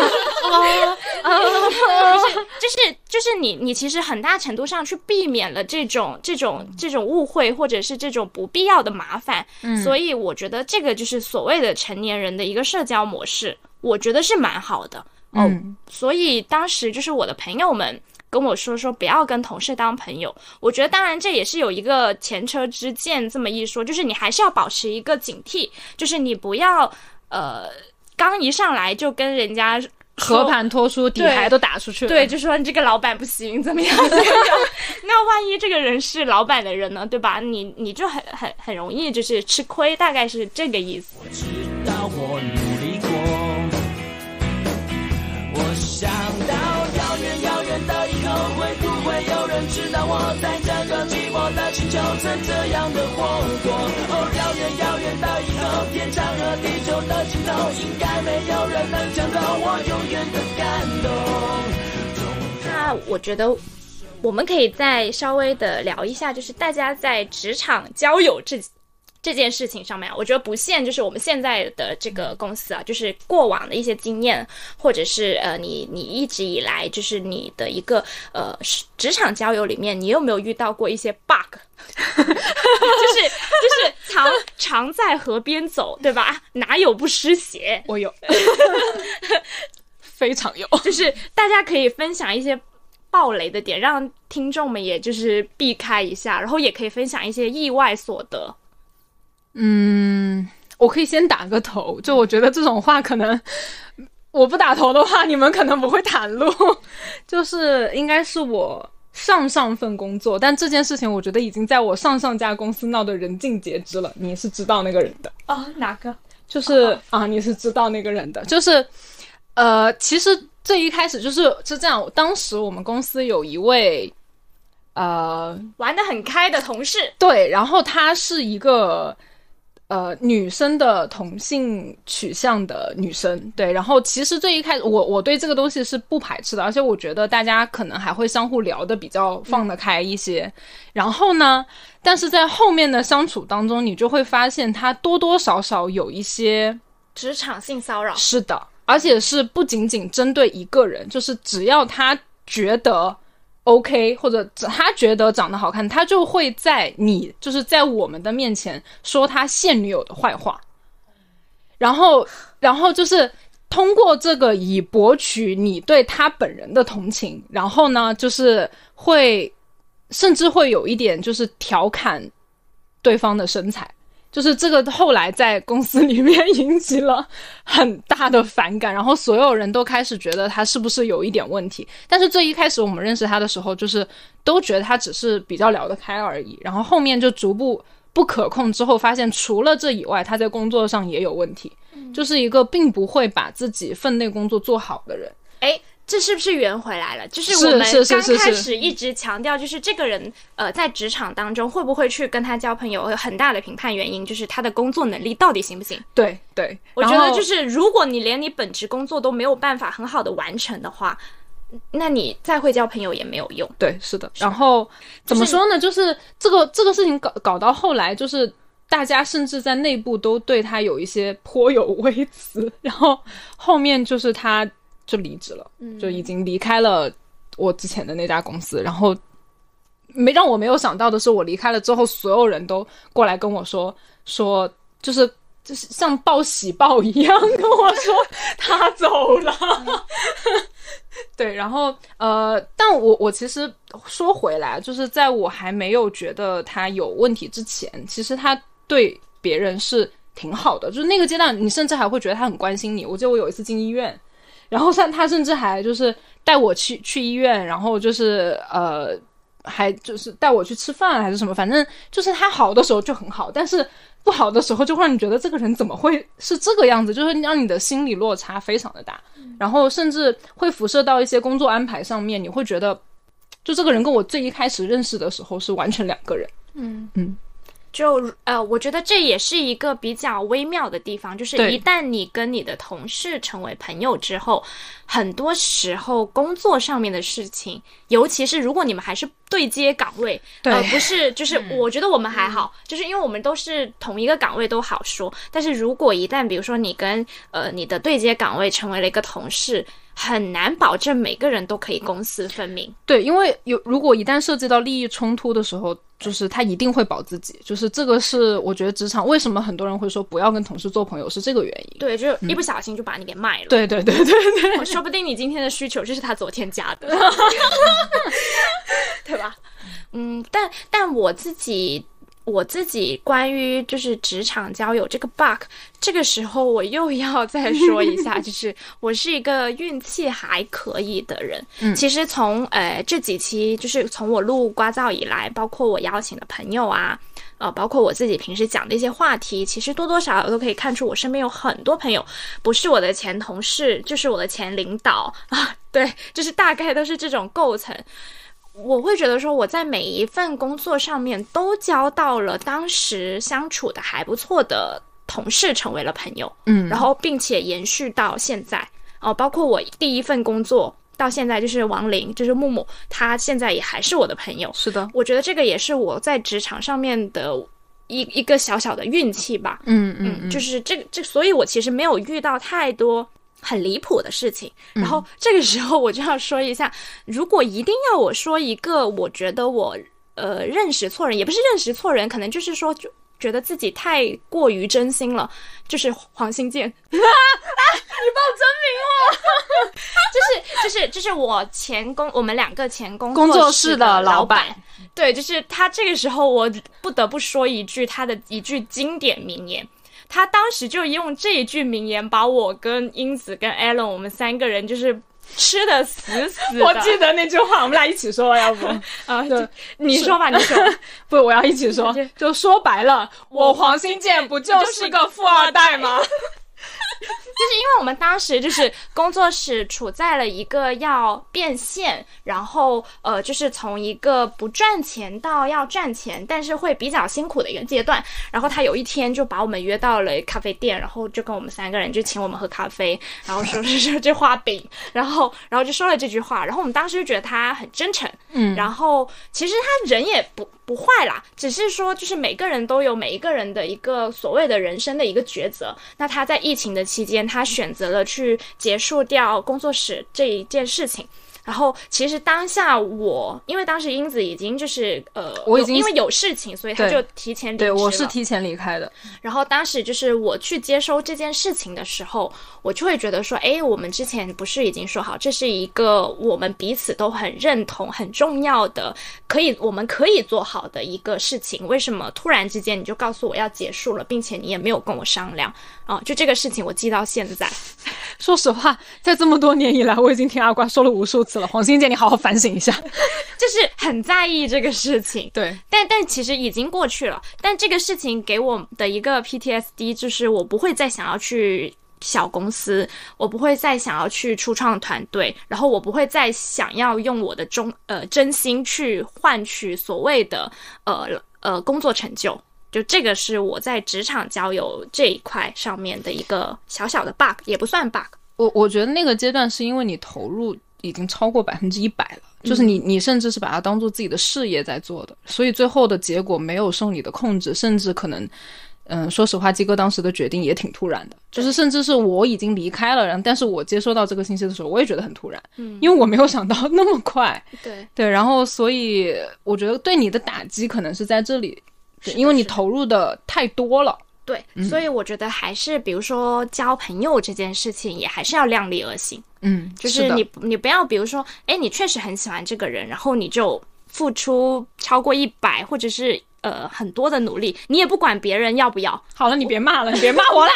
就是你其实很大程度上去避免了这种误会，或者是这种不必要的麻烦。所以我觉得这个就是所谓的成年人的一个社交模式，我觉得是蛮好的。所以当时就是我的朋友们跟我说不要跟同事当朋友，我觉得当然这也是有一个前车之鉴这么一说，就是你还是要保持一个警惕，就是你不要刚一上来就跟人家和盘托出，底牌都打出去了， 对，就说你这个老板不行，怎么样怎么样。那万一这个人是老板的人呢，对吧？你就很容易就是吃亏，大概是这个意思。 我知道我努力过，我想到遥远的以后，会不会有人知道我在这个寂寞的星球曾这样的活过？遥远的以后，天长和地久的尽头，应该没有人能抢走我永远的感动。 那我觉得我们可以再稍微的聊一下，就是大家在职场交友这件事情上面，我觉得不限就是我们现在的这个公司啊，就是过往的一些经验，或者是你一直以来就是你的一个职场交友里面，你有没有遇到过一些 bug？ 就是常在河边走，对吧？哪有不湿鞋？ 我有，非常有。 就是大家可以分享一些爆雷的点，让听众们也就是避开一下，然后也可以分享一些意外所得。 我可以先打个头，就我觉得这种话可能我不打头的话你们可能不会袒露。就是应该是我上份工作，但这件事情我觉得已经在我上家公司闹得人尽皆知了。你是知道那个人的哪个？ 就是你是知道那个人的，就是其实最一开始是这样，当时我们公司有一位玩得很开的同事， 对，然后他是一个女生的同性取向的女生，对，然后其实最一开始我对这个东西是不排斥的，而且我觉得大家可能还会相互聊得比较放得开一些。然后呢，但是在后面的相处当中，你就会发现他多多少少有一些职场性骚扰。 是的，而且是不仅仅针对一个人，就是只要他觉得OK， 或者他觉得长得好看，他就会就是在我们的面前说他现女友的坏话，然后就是通过这个以博取你对他本人的同情，然后呢就是甚至会有一点就是调侃对方的身材。就是这个后来在公司里面引起了很大的反感，然后所有人都开始觉得他是不是有一点问题。但是最一开始我们认识他的时候，就是都觉得他只是比较聊得开而已，然后后面就逐步不可控之后，发现除了这以外，他在工作上也有问题，就是一个并不会把自己分内工作做好的人。 这是不是圆回来了？就是我们刚开始一直强调，就是这个人在职场当中会不会去跟他交朋友，有很大的评判原因就是他的工作能力到底行不行。 对对， 我觉得就是如果你连你本职工作都没有办法很好的完成的话，那你再会交朋友也没有用。 对，是的。然后怎么说呢，就是这个事情搞到后来，就是大家甚至在内部都对他有一些颇有微词，然后后面就是他就离职了，就已经离开了我之前的那家公司。然后让我没有想到的是，我离开了之后，所有人都过来跟我说就是像报喜报一样跟我说他走了。对，然后但我其实说回来，就是在我还没有觉得他有问题之前，其实他对别人是挺好的，就是那个阶段你甚至还会觉得他很关心你。我记得我有一次进医院，然后他甚至还就是带我去医院，然后就是还就是带我去吃饭还是什么，反正就是他好的时候就很好，但是不好的时候就会让你觉得这个人怎么会是这个样子，就是让你的心理落差非常的大，然后甚至会辐射到一些工作安排上面，你会觉得就这个人跟我最一开始认识的时候是完全两个人。 我觉得这也是一个比较微妙的地方，就是一旦你跟你的同事成为朋友之后，很多时候工作上面的事情，尤其是如果你们还是对接岗位，不是就是我觉得我们还好，就是因为我们都是同一个岗位都好说，但是如果一旦比如说你跟你的对接岗位成为了一个同事，很难保证每个人都可以公私分明。 对，因为如果一旦涉及到利益冲突的时候，就是他一定会保自己，就是这个是我觉得职场为什么很多人会说不要跟同事做朋友是这个原因。 对，就一不小心就把你给卖了。 对对对对对， 说不定你今天的需求就是他昨天加的。对吧？但我自己关于就是职场交友这个 bug， 这个时候我又要再说一下，就是我是一个运气还可以的人。其实从这几期就是从我录呱噪以来，包括我邀请的朋友啊，包括我自己平时讲的一些话题，其实多多少少都可以看出我身边有很多朋友不是我的前同事就是我的前领导啊，对，就是大概都是这种构成。我会觉得说我在每一份工作上面都交到了当时相处的还不错的同事，成为了朋友，然后并且延续到现在包括我第一份工作到现在就是王林，就是木木，他现在也还是我的朋友。是的，我觉得这个也是我在职场上面的一个小小的运气吧。就是这所以我其实没有遇到太多很离谱的事情。然后这个时候我就要说一下，如果一定要我说一个我觉得我认识错人，也不是认识错人，可能就是说就觉得自己太过于真心了，就是黄新建。你报真名了。就是我们两个前工作室的老板。对，就是他这个时候我不得不说一句他的一句经典名言。他当时就用这一句名言把我跟英子跟 Alan 我们三个人就是吃的死的。 我记得那句话，我们俩一起说，要不你说吧，你说。 不，我要一起说。就说白了，我黄新建不就是个富二代吗？ 就是因为我们当时就是工作室处在了一个要变现，然后就是从一个不赚钱到要赚钱，但是会比较辛苦的一个阶段。然后他有一天就把我们约到了咖啡店，然后就跟我们3个人就请我们喝咖啡，然后说这画饼，然后就说了这句话。然后我们当时就觉得他很真诚，然后其实他人也不坏啦，只是说就是每个人都有每一个人的一个所谓的人生的一个抉择。那他在疫情的期间，他选择了去结束掉工作室这一件事情。然后其实当下因为当时英子已经就是我已经因为有事情，所以他就提前离职了。 对，我是提前离开的。 然后当时就是我去接收这件事情的时候，我就会觉得说，哎，我们之前不是已经说好，这是一个我们彼此都很认同、很重要的，我们可以做好的一个事情，为什么突然之间你就告诉我要结束了，并且你也没有跟我商量就这个事情我记到现在。 说实话，在这么多年以来，我已经听阿瓜说了无数次了。黄欣姐，你好好反省一下， 就是很在意这个事情。 对， 但其实已经过去了。但这个事情给我的一个 PTSD 就是我不会再想要去小公司，我不会再想要去初创团队，然后我不会再想要用我的真心去换取所谓的工作成就。就这个是我在职场交友这一块上面的一个小小的 bug， 也不算 bug。 我觉得那个阶段是因为你投入已经超过100%了，就是你甚至是把它当做自己的事业在做的，所以最后的结果没有受你的控制，甚至可能说实话，鸡哥当时的决定也挺突然的，就是甚至是我已经离开了，但是我接收到这个信息的时候，我也觉得很突然，因为我没有想到那么快。对，然后所以我觉得对你的打击可能是在这里。对，因为你投入的太多了。 对，所以我觉得还是比如说交朋友这件事情也还是要量力而行。就是你不要比如说你确实很喜欢这个人，然后你就付出超过100或者是很多的努力，你也不管别人要不要。 好了，你别骂了，你别骂我啦。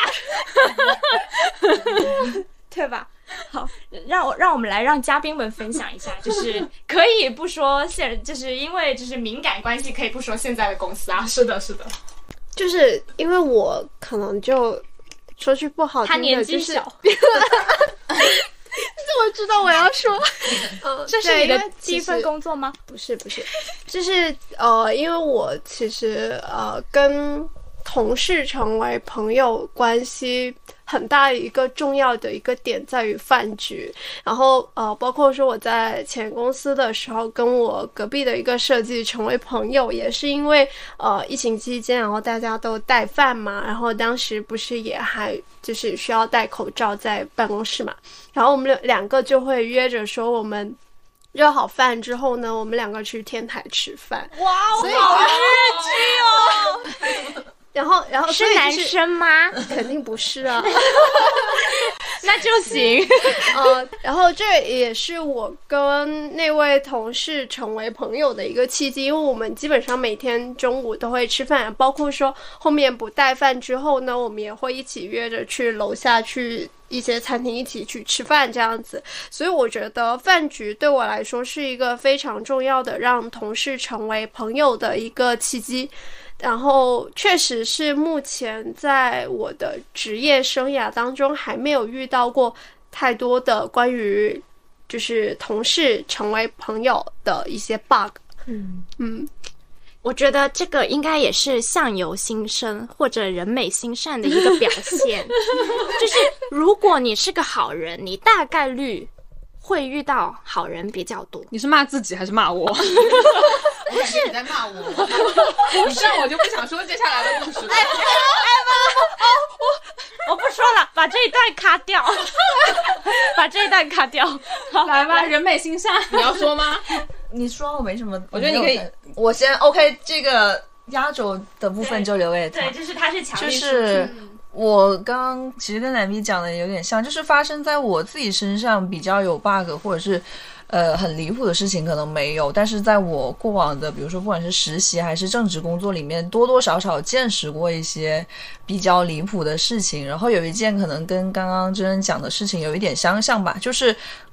对吧？好，让我们来让嘉宾们分享一下，就是可以不说就是因为就是敏感关系，可以不说现在的公司啊。是的， 就是因为我可能就说句不好听的， 他年纪小。 你怎么知道我要说？ 这是你的第一份工作吗？ 不是，就是因为我其实跟同事成为朋友关系很大一个重要的一个点在于饭局，然后包括说我在前公司的时候跟我隔壁的一个设计成为朋友，也是因为疫情期间，然后大家都带饭嘛，然后当时不是也还就是需要戴口罩在办公室嘛，然后我们两个就会约着说我们热好饭之后呢，我们两个去天台吃饭。 哇，好日剧哦！ 然后是男生吗？ 肯定不是啊。 那就行。 然后这也是我跟那位同事成为朋友的一个契机，因为我们基本上每天中午都会吃饭，包括说后面不带饭之后呢，我们也会一起约着去楼下去一些餐厅一起去吃饭这样子。所以我觉得饭局对我来说是一个非常重要的让同事成为朋友的一个契机。然后确实是目前在我的职业生涯当中还没有遇到过太多的关于就是同事成为朋友的一些 bug。 我觉得这个应该也是相由心生或者人美心善的一个表现。就是如果你是个好人，你大概率会遇到好人比较多。 你是骂自己还是骂我？ 不是你在骂我，你这样我就不想说接下来的故事了。 我不说了，把这一段卡掉。把这一段卡掉。 好，来吧，人美心善。 你要说吗？ 你说，我没什么。 我觉得你可以， 我先 OK， 这个压轴的部分就留给他。 对，就是他是强力输出。 就是我刚刚其实跟奶咪讲的有点像，就是发生在我自己身上比较有 bug 或者是很离谱的事情可能没有，但是在我过往的比如说不管是实习还是正职工作里面，多多少少见识过一些比较离谱的事情。然后有一件可能跟刚刚真真讲的事情有一点相像吧，就是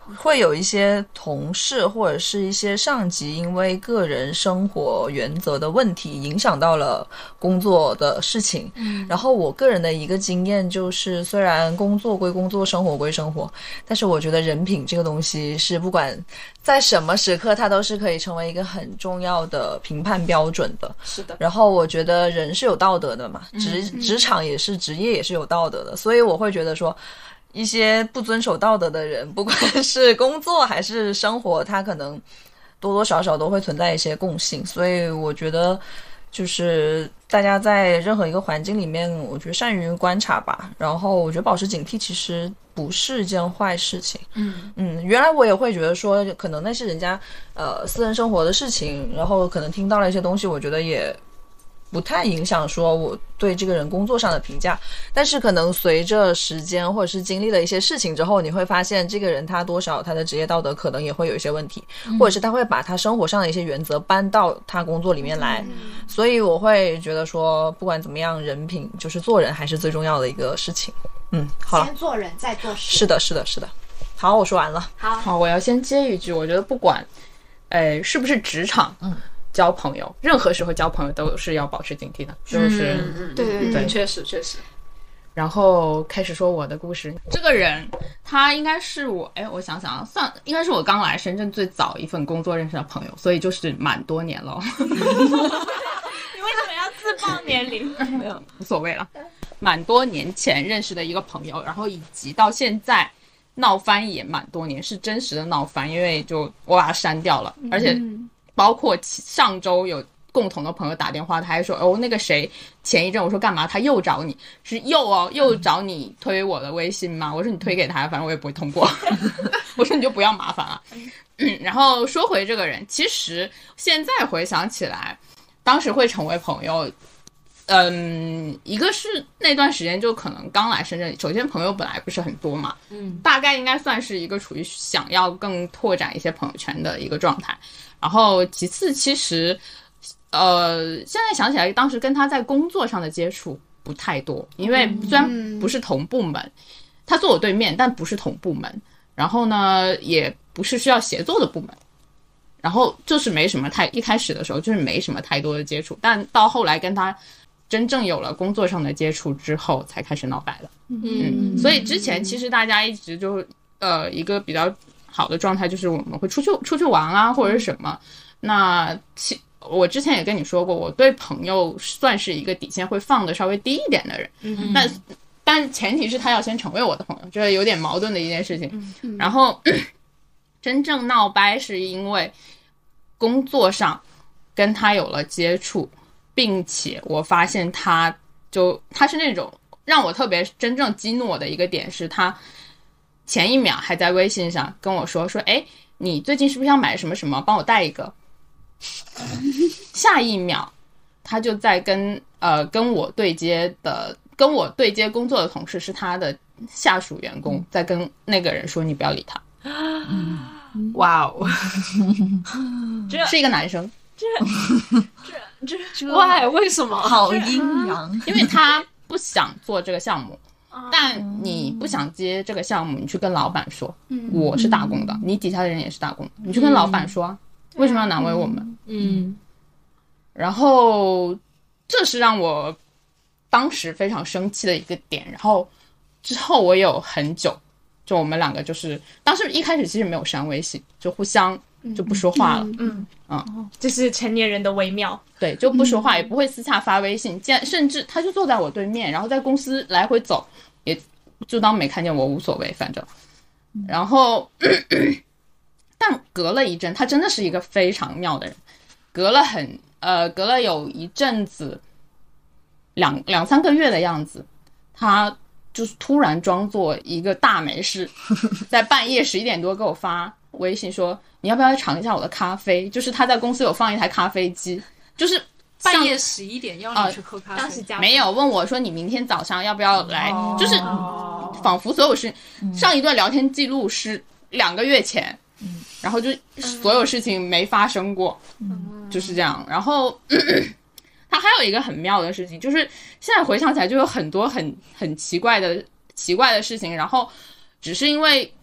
会有一些同事或者是一些上级因为个人生活原则的问题影响到了工作的事情。然后我个人的一个经验就是，虽然工作归工作，生活归生活，但是我觉得人品这个东西是不管在什么时刻它都是可以成为一个很重要的评判标准的。 是的。 然后我觉得人是有道德的嘛，职场也是，职业也是有道德的，所以我会觉得说一些不遵守道德的人，不管是工作还是生活，他可能多多少少都会存在一些共性。所以我觉得就是大家在任何一个环境里面，我觉得善于观察吧，然后我觉得保持警惕其实不是件坏事情。原来我也会觉得说可能那是人家私人生活的事情，然后可能听到了一些东西，我觉得也不太影响说我对这个人工作上的评价。但是可能随着时间或者是经历了一些事情之后，你会发现这个人他多少他的职业道德可能也会有一些问题，或者是他会把他生活上的一些原则搬到他工作里面来。所以我会觉得说不管怎么样，人品就是做人还是最重要的一个事情。好了， 先做人再做事。 是的。好，我说完了。 好，我要先接一句，我觉得不管是不是职场交朋友，任何时候交朋友都是要保持警惕的，就是对，确实。 然后开始说我的故事。这个人他应该是我想想算应该是我刚来深圳最早一份工作认识的朋友，所以就是蛮多年了。 你为什么要自报年龄？ 没有，无所谓了。蛮多年前认识的一个朋友，然后以及到现在闹翻也蛮多年，是真实的闹翻，因为就我把他删掉了，而且包括上周有共同的朋友打电话，他还说那个谁前一阵，我说干嘛，他又找你，是又找你推我的微信吗？我说你推给他，反正我也不会通过。我说你就不要麻烦了。然后说回这个人，其实现在回想起来，当时会成为朋友，一个是那段时间就可能刚来深圳，首先朋友本来不是很多嘛，大概应该算是一个处于想要更拓展一些朋友圈的一个状态。然后其次，其实现在想起来，当时跟他在工作上的接触不太多，因为虽然不是同部门，他坐我对面，但不是同部门，然后呢也不是需要协作的部门，然后就是没什么一开始的时候就是没什么太多的接触，但到后来跟他真正有了工作上的接触之后才开始闹掰的。所以之前其实大家一直就一个比较好的状态就是我们会出去玩啊或者是什么。那我之前也跟你说过，我对朋友算是一个底线会放的稍微低一点的人，但前提是他要先成为我的朋友，这有点矛盾的一件事情。然后真正闹掰是因为工作上跟他有了接触，并且我发现他是那种让我特别真正激怒我的一个点是，他前一秒还在微信上跟我说你最近是不是要买什么什么，帮我带一个。下一秒他就在跟我对接工作的同事是他的下属员工，在跟那个人说你不要理他。 哇哦， 是一个男生。 为什么？ 好阴阳。 因为他不想做这个项目，但你不想接这个项目，你去跟老板说，我是打工的，你底下的人也是打工的，你去跟老板说，为什么要难为我们？然后这是让我当时非常生气的一个点。然后之后我有很久，就我们两个就是当时一开始其实没有删微信，就互相就不说话了。 这是成年人的微妙。 对，就不说话，也不会私下发微信，甚至他就坐在我对面，然后在公司来回走，也就当没看见我，无所谓，反正。然后但隔了一阵，他真的是一个非常妙的人，隔了有一阵子两三个月的样子，他就是突然装作一个大没事，在半夜11点多给我发微信说你要不要尝一下我的咖啡，就是他在公司有放一台咖啡机，就是半夜11点要你去喝咖啡。 当时没有问我说你明天早上要不要来，就是仿佛所有事上一段聊天记录是2个月前，然后就所有事情没发生过，就是这样。然后他还有一个很妙的事情，就是现在回想起来就有很多很奇怪的事情，然后只是因为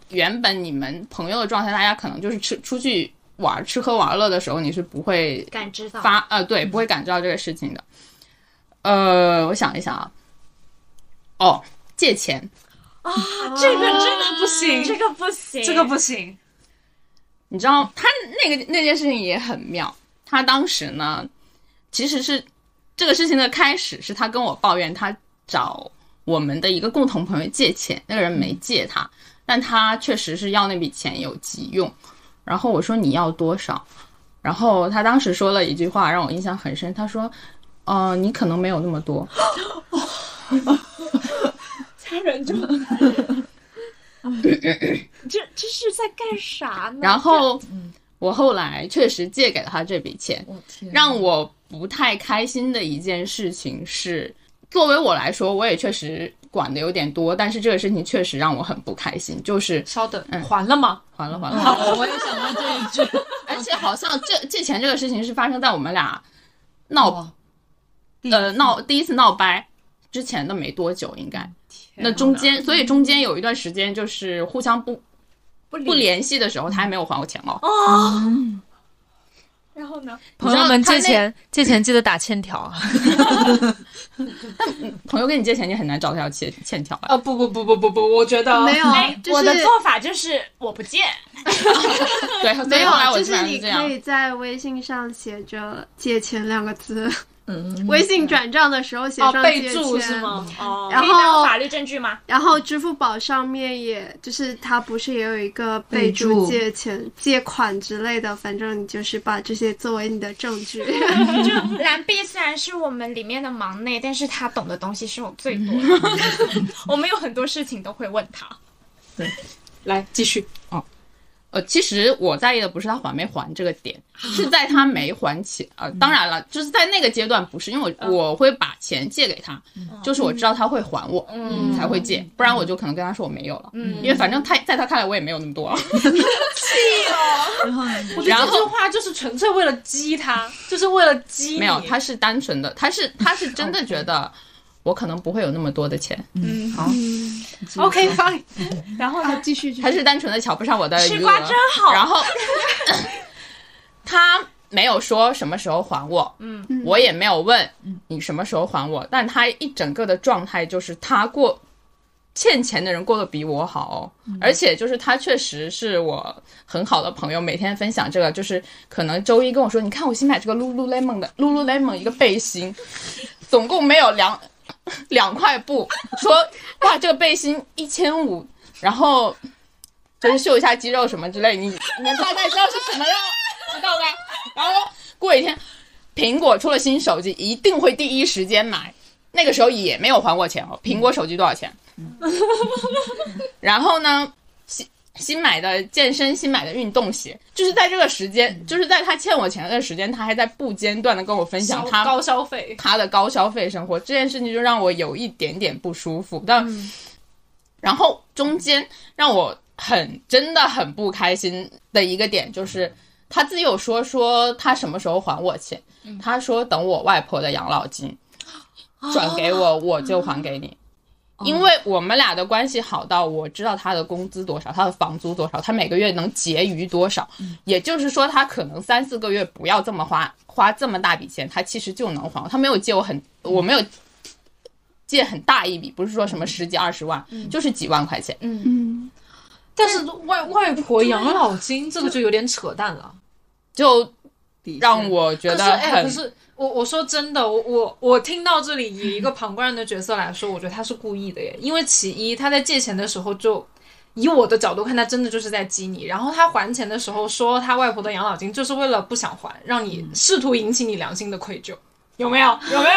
原本你们朋友的状态，大家可能就是出去玩吃喝玩乐的时候，你是不会感知到对，不会感知到这个事情的。我想一想啊，借钱这个真的不行， 这个不行， 这个不行。 你知道他那件事情也很妙，他当时呢，其实是这个事情的开始是他跟我抱怨他找我们的一个共同朋友借钱，那个人没借他，但他确实是要那笔钱有急用。然后我说你要多少？然后他当时说了一句话让我印象很深，他说你可能没有那么多。 家人就这是在干啥呢？ 然后我后来确实借给了他这笔钱，让我不太开心的一件事情是，作为我来说，我也确实管的有点多，但是这个事情确实让我很不开心。就是稍等，还了吗？ 还了。 我也想到这一句， 而且好像借钱这个事情是发生在我们俩第一次闹掰之前的没多久，应该。那所以中间有一段时间就是互相不联系的时候，他还没有还我钱哦。 然后呢？ 朋友们借钱记得打欠条啊！ 朋友跟你借钱，你很难找他欠条啊！ 不，我觉得没有， 我的做法就是我不借。 对， 没有， 后来我就是你基本上是这样。 可以在微信上写着“借钱”2个字。微信转账的时候写上借钱， 备注是吗？ 然可以当后法律证据吗？ 然后支付宝上面也就是它不是也有一个备注借钱、借款之类的，反正你就是把这些作为你的证据。 就蓝碧虽然是我们里面的忙内，但是他懂的东西是我最多的。我们有很多事情都会问他。 对， 来继续。 其实我在意的不是他还没还这个点，是在他没还钱当然了，就是在那个阶段不是，因为我会把钱借给他，就是我知道他会还我，才会借，不然我就可能跟他说我没有了，因为反正在他看来我也没有那么多。 我觉得这句话就是纯粹为了激他，就是为了激你。 没有，他是单纯的，他是真的觉得我可能不会有那么多的钱。 好，OK fine。 然后呢，继续， 他是单纯的瞧不上我的余额， 吃瓜真好。 然后他没有说什么时候还我，我也没有问你什么时候还我，但他一整个的状态就是他欠钱的人过得比我好而且就是他确实是我很好的朋友，每天分享这个，就是可能周一跟我说，你看我新买这个 Lululemon 一个背心，总共没有2块布，说哇这个背心1500，然后就是秀一下肌肉什么之类，你们大概知道是什么样，知道吧？然后过一天，苹果出了新手机，一定会第一时间买。那个时候也没有还我钱苹果手机多少钱？然后呢，新买的健身、新买的运动鞋，就是在这个时间，就是在他欠我钱的时间，他还在不间断的跟我分享他高消费， 他的高消费生活，这件事情就让我有一点点不舒服。然后中间让我真的很不开心的一个点就是他自己有说他什么时候还我钱，他说等我外婆的养老金转给我，我就还给你。因为我们俩的关系好到我知道他的工资多少，他的房租多少，他每个月能结余多少，也就是说他可能3-4个月不要这么花这么大笔钱，他其实就能还。他没有借我没有借很大一笔，不是说什么10几20万，就是几万块钱。 但是外婆养老金这个就有点扯淡了， 就让我觉得可是我说真的，我听到这里，以一个旁观人的角色来说，我觉得他是故意的耶。因为其一，他在借钱的时候就以我的角度看，他真的就是在激你。然后他还钱的时候说他外婆的养老金就是为了不想还，让你试图引起你良心的愧疚。有没有？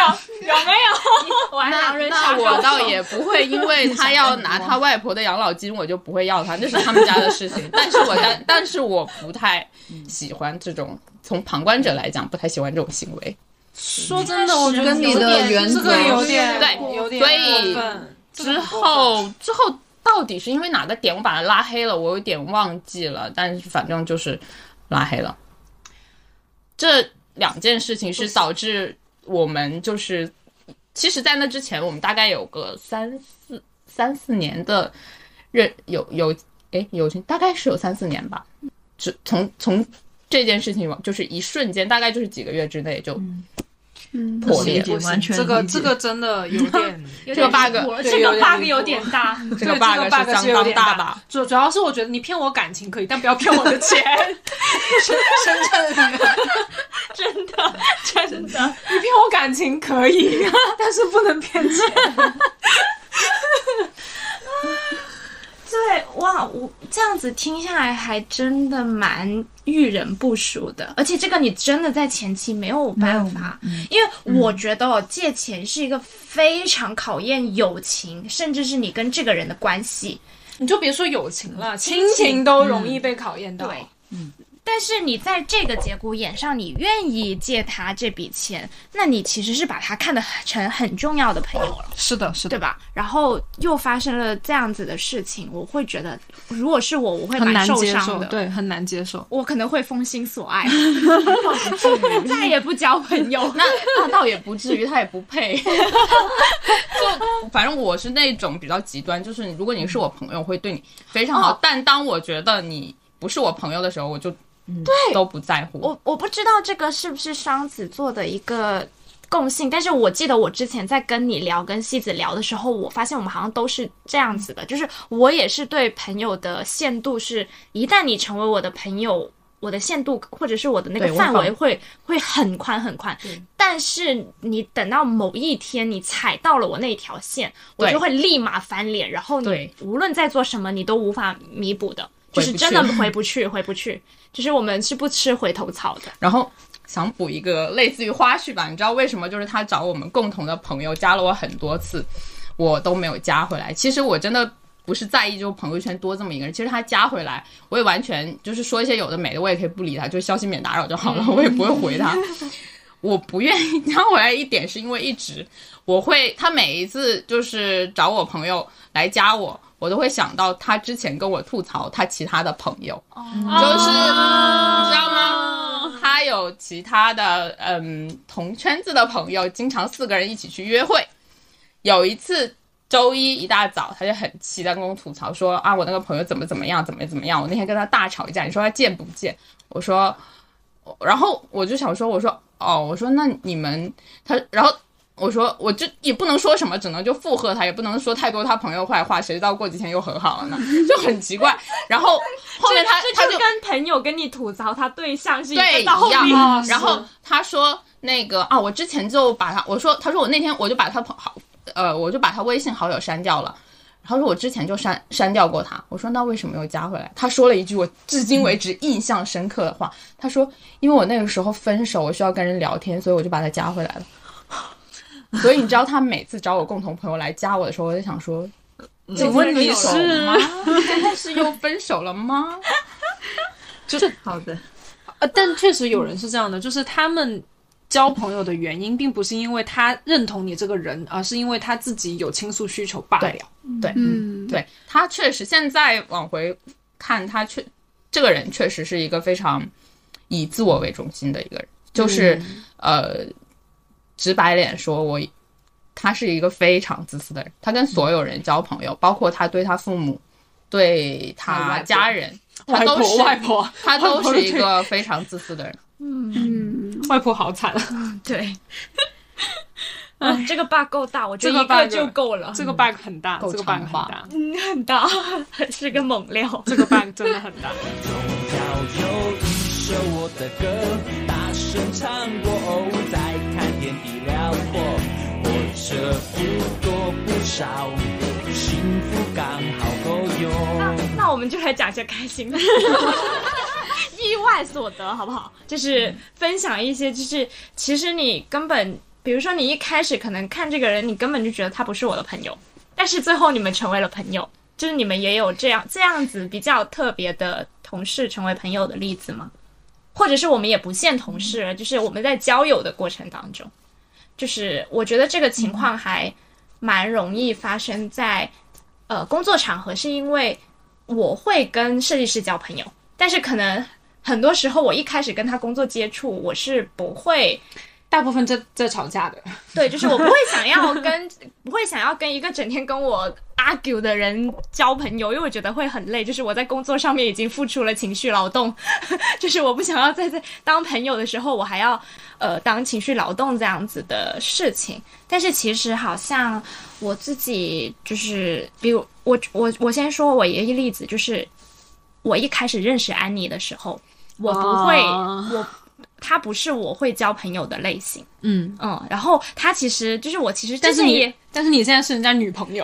我还狼人杀手。 那我倒也不会，因为他要拿他外婆的养老金，我就不会要他，那是他们家的事情。但是我不太喜欢这种，从旁观者来讲，不太喜欢这种行为。 说真的，我觉得跟你的原则这个有点对，所以之后到底是因为哪个点我把他拉黑了，我有点忘记了，但是反正就是拉黑了。这2件事情是导致我们就是其实在那之前我们大概有个3-4年的有友情大概是有3-4年吧，从这件事情就是一瞬间，大概就是几个月之内就破裂。 完全这个真的有点这个 bug 这个 bug 有点大， 这个 bug 是相当大吧？ 主要是我觉得你骗我感情可以，但不要骗我的钱。深圳真的，你骗我感情可以，但是不能骗钱。 对，哇，我这样子听下来还真的蛮遇人不淑的，而且这个你真的在前期没有办法，因为我觉得借钱是一个非常考验友情，甚至是你跟这个人的关系。 你就别说友情了，亲情都容易被考验到。 对，但是你在这个节骨眼上，你愿意借他这笔钱，那你其实是把他看得成很重要的朋友了。 是的， 对吧？然后又发生了这样子的事情，我会觉得，如果是我会蛮受伤的， 对，很难接受。 我可能会封心所爱，再也不交朋友。 那倒也不至于，他也不配。就反正我是那种比较极端，就是如果你是我朋友，会对你非常好，但当我觉得你不是我朋友的时候，我就都不在乎。 我不知道这个是不是双子座的一个共性，但是我记得我之前在跟你聊跟西子聊的时候，我发现我们好像都是这样子的，就是我也是对朋友的限度是，一旦你成为我的朋友，我的限度或者是我的那个范围会很宽很宽，但是你等到某一天你踩到了我那条线，我就会立马翻脸，然后你无论在做什么你都无法弥补的，就是真的回不去，就是我们是不吃回头草的。 然后想补一个类似于花絮吧，你知道为什么？就是他找我们共同的朋友加了我很多次，我都没有加回来。其实我真的不是在意就朋友圈多这么一个人，其实他加回来我也完全就是说一些有的没的，我也可以不理他，就消息免打扰就好了，我也不会回他。我不愿意加回来一点是因为一直他每一次就是找我朋友来加我都会想到他之前跟我吐槽他其他的朋友，就是你知道吗？他有其他的同圈子的朋友，经常4个人一起去约会。有一次周一一大早，他就很气，在跟我吐槽说啊，我那个朋友怎么样。我那天跟他大吵一架，你说他贱不贱？我说，然后我就想说，我说那你们然后我说我就也不能说什么，只能就附和他，也不能说太多他朋友坏话，谁知道过几天又和好了呢？就很奇怪。然后后面他就跟朋友跟你吐槽他对象是一对个道理一样。然后他说那个啊，我之前就把他他说我那天我就把他我就把他微信好友删掉了。他说我之前就删掉过他。我说那为什么又加回来？他说了一句我至今为止印象深刻的话，他说因为我那个时候分手，我需要跟人聊天，所以我就把他加回来了。所以你知道他每次找我共同朋友来加我的时候，我就想说， 请问你是吗？现在是又分手了吗？ 就是好的。 但确实有人是这样的，就是他们交朋友的原因并不是因为他认同你这个人，而是因为他自己有倾诉需求罢了。 对，他确实现在往回看，这个人确实是一个非常以自我为中心的一个人，就是直白脸说他是一个非常自私的人，他跟所有人交朋友，包括他对他父母对他家人，他都是一个非常自私的人。 外婆好惨。 对。这个 bug 够大，我觉得一个就够了。 这个 bug 很大，这个 bug 很大， 很大，是个猛料。 这个 bug 真的很大。 首我的歌，大声唱过，再看天地辽阔，活着不多不少，幸福刚好够用。 那我们就来讲一些开心的意外所得好不好？就是分享一些，就是其实你根本比如说你一开始可能看这个人，你根本就觉得他不是我的朋友，但是最后你们成为了朋友，就是你们也有这样子比较特别的同事成为朋友的例子吗？或者是我们也不限同事了，就是我们在交友的过程当中，就是我觉得这个情况还蛮容易发生在工作场合，是因为我会跟设计师交朋友，但是可能很多时候我一开始跟他工作接触，我是不会大部分在吵架的。 对，就是我不会想要跟一个整天跟我 argue 的人交朋友，因为我觉得会很累。就是我在工作上面已经付出了情绪劳动，就是我不想要在当朋友的时候，我还要当情绪劳动这样子的事情。但是其实好像我自己就是，比如我先说我一个例子，就是我一开始认识安妮的时候，我不会他不是我会交朋友的类型，然后他其实就是我其实之前也， 但是你现在是人家女朋友，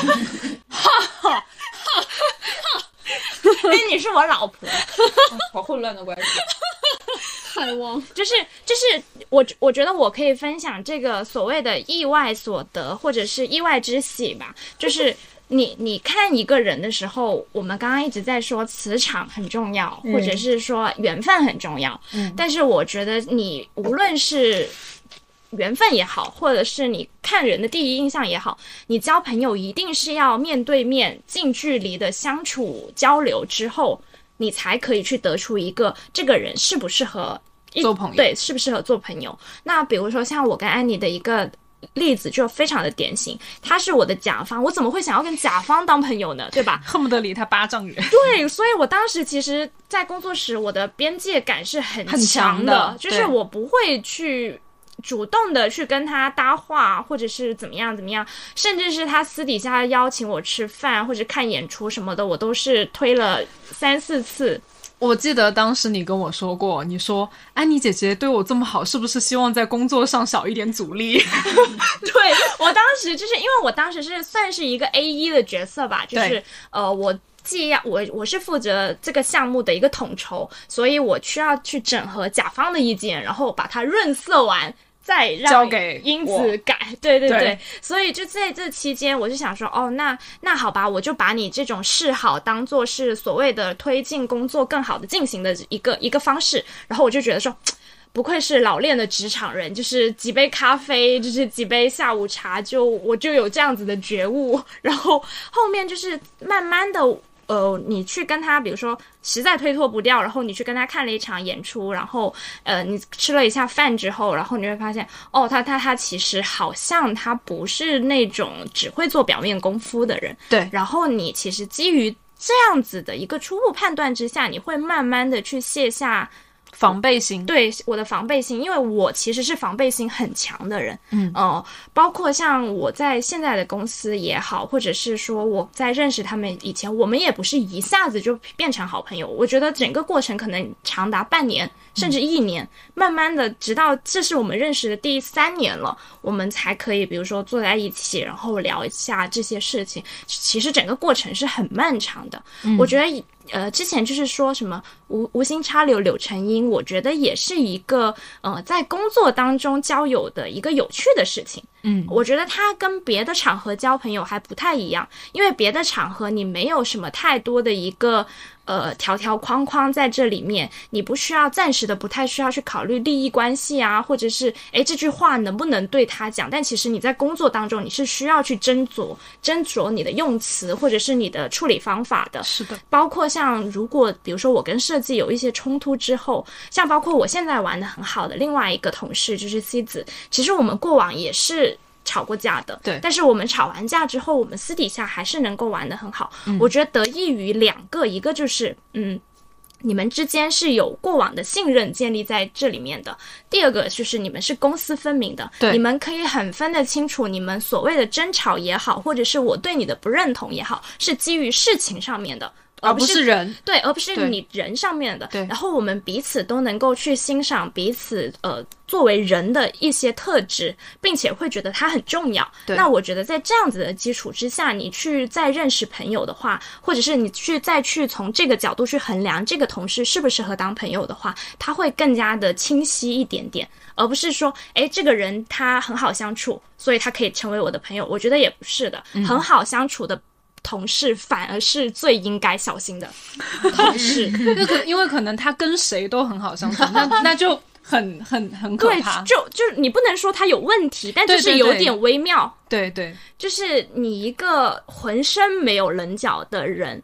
因为你是我老婆， 好混乱的关系。 海王就是我觉得我可以分享这个所谓的意外所得或者是意外之喜吧，就是你看一个人的时候，我们刚刚一直在说磁场很重要，或者是说缘分很重要，但是我觉得你无论是缘分也好，或者是你看人的第一印象也好，你交朋友一定是要面对面近距离的相处交流之后，你才可以去得出一个这个人适不适合做朋友， 对，适不适合做朋友。那比如说像我跟安妮的一个例子就非常的典型，他是我的甲方，我怎么会想要跟甲方当朋友呢？对吧？ 恨不得离他巴掌远。 对，所以我当时其实在工作时，我的边界感是很强的，就是我不会去主动的去跟他搭话，或者是怎么样，甚至是他私底下邀请我吃饭或者看演出什么的，我都是推了3-4次。 我记得当时你跟我说过，你说安妮姐姐对我这么好，是不是希望在工作上少一点阻力？ 对，我当时就是因为我当时是算是一个 A1 的角色吧，就是我是负责这个项目的一个统筹，所以我需要去整合甲方的意见，然后把它润色完，再让交给英子改。对，所以就在这期间，我就想说，那好吧，我就把你这种示好当做是所谓的推进工作更好的进行的一个方式，然后我就觉得说，不愧是老练的职场人，就是几杯咖啡，就是几杯下午茶，我就有这样子的觉悟，然后后面就是慢慢的。你去跟他，比如说实在推脱不掉，然后你去跟他看了一场演出，然后你吃了一下饭之后，然后你会发现，他其实好像他不是那种只会做表面功夫的人， 对。 然后你其实基于这样子的一个初步判断之下，你会慢慢的去卸下防备心， 对我的防备心，因为我其实是防备心很强的人，包括像我在现在的公司也好，或者是说我在认识他们以前，我们也不是一下子就变成好朋友，我觉得整个过程可能长达半年甚至1年，慢慢的直到这是我们认识的第3年了，我们才可以比如说坐在一起，然后聊一下这些事情，其实整个过程是很漫长的，我觉得之前就是说什么无心插柳柳成荫，我觉得也是一个在工作当中交友的一个有趣的事情。我觉得它跟别的场合交朋友还不太一样，因为别的场合你没有什么太多的一个条条框框在这里面，你不需要暂时的不太需要去考虑利益关系啊，或者是这句话能不能对他讲，但其实你在工作当中你是需要去斟酌你的用词或者是你的处理方法的。 是的， 包括像如果比如说我跟设计有一些冲突之后，像包括我现在玩的很好的另外一个同事就是 C 子，其实我们过往也是吵过架的， 对， 但是我们吵完架之后，我们私底下还是能够玩得很好。我觉得得益于2个，一个就是你们之间是有过往的信任建立在这里面的，第二个就是你们是公私分明的，你们可以很分得清楚你们所谓的争吵也好，或者是我对你的不认同也好，是基于事情上面的， 而不是人， 对，而不是你人上面的。对，然后我们彼此都能够去欣赏彼此作为人的一些特质，并且会觉得它很重要。那我觉得在这样子的基础之下，你去再认识朋友的话，或者是你再去从这个角度去衡量这个同事适不适合当朋友的话，它会更加的清晰一点点，而不是说这个人他很好相处，所以他可以成为我的朋友。我觉得也不是的，很好相处的同事反而是最应该小心的同事。 因为可能他跟谁都很好相处，那就很可怕。 对，就你不能说他有问题，但就是有点微妙。 对， 就是你一个浑身没有棱角的人，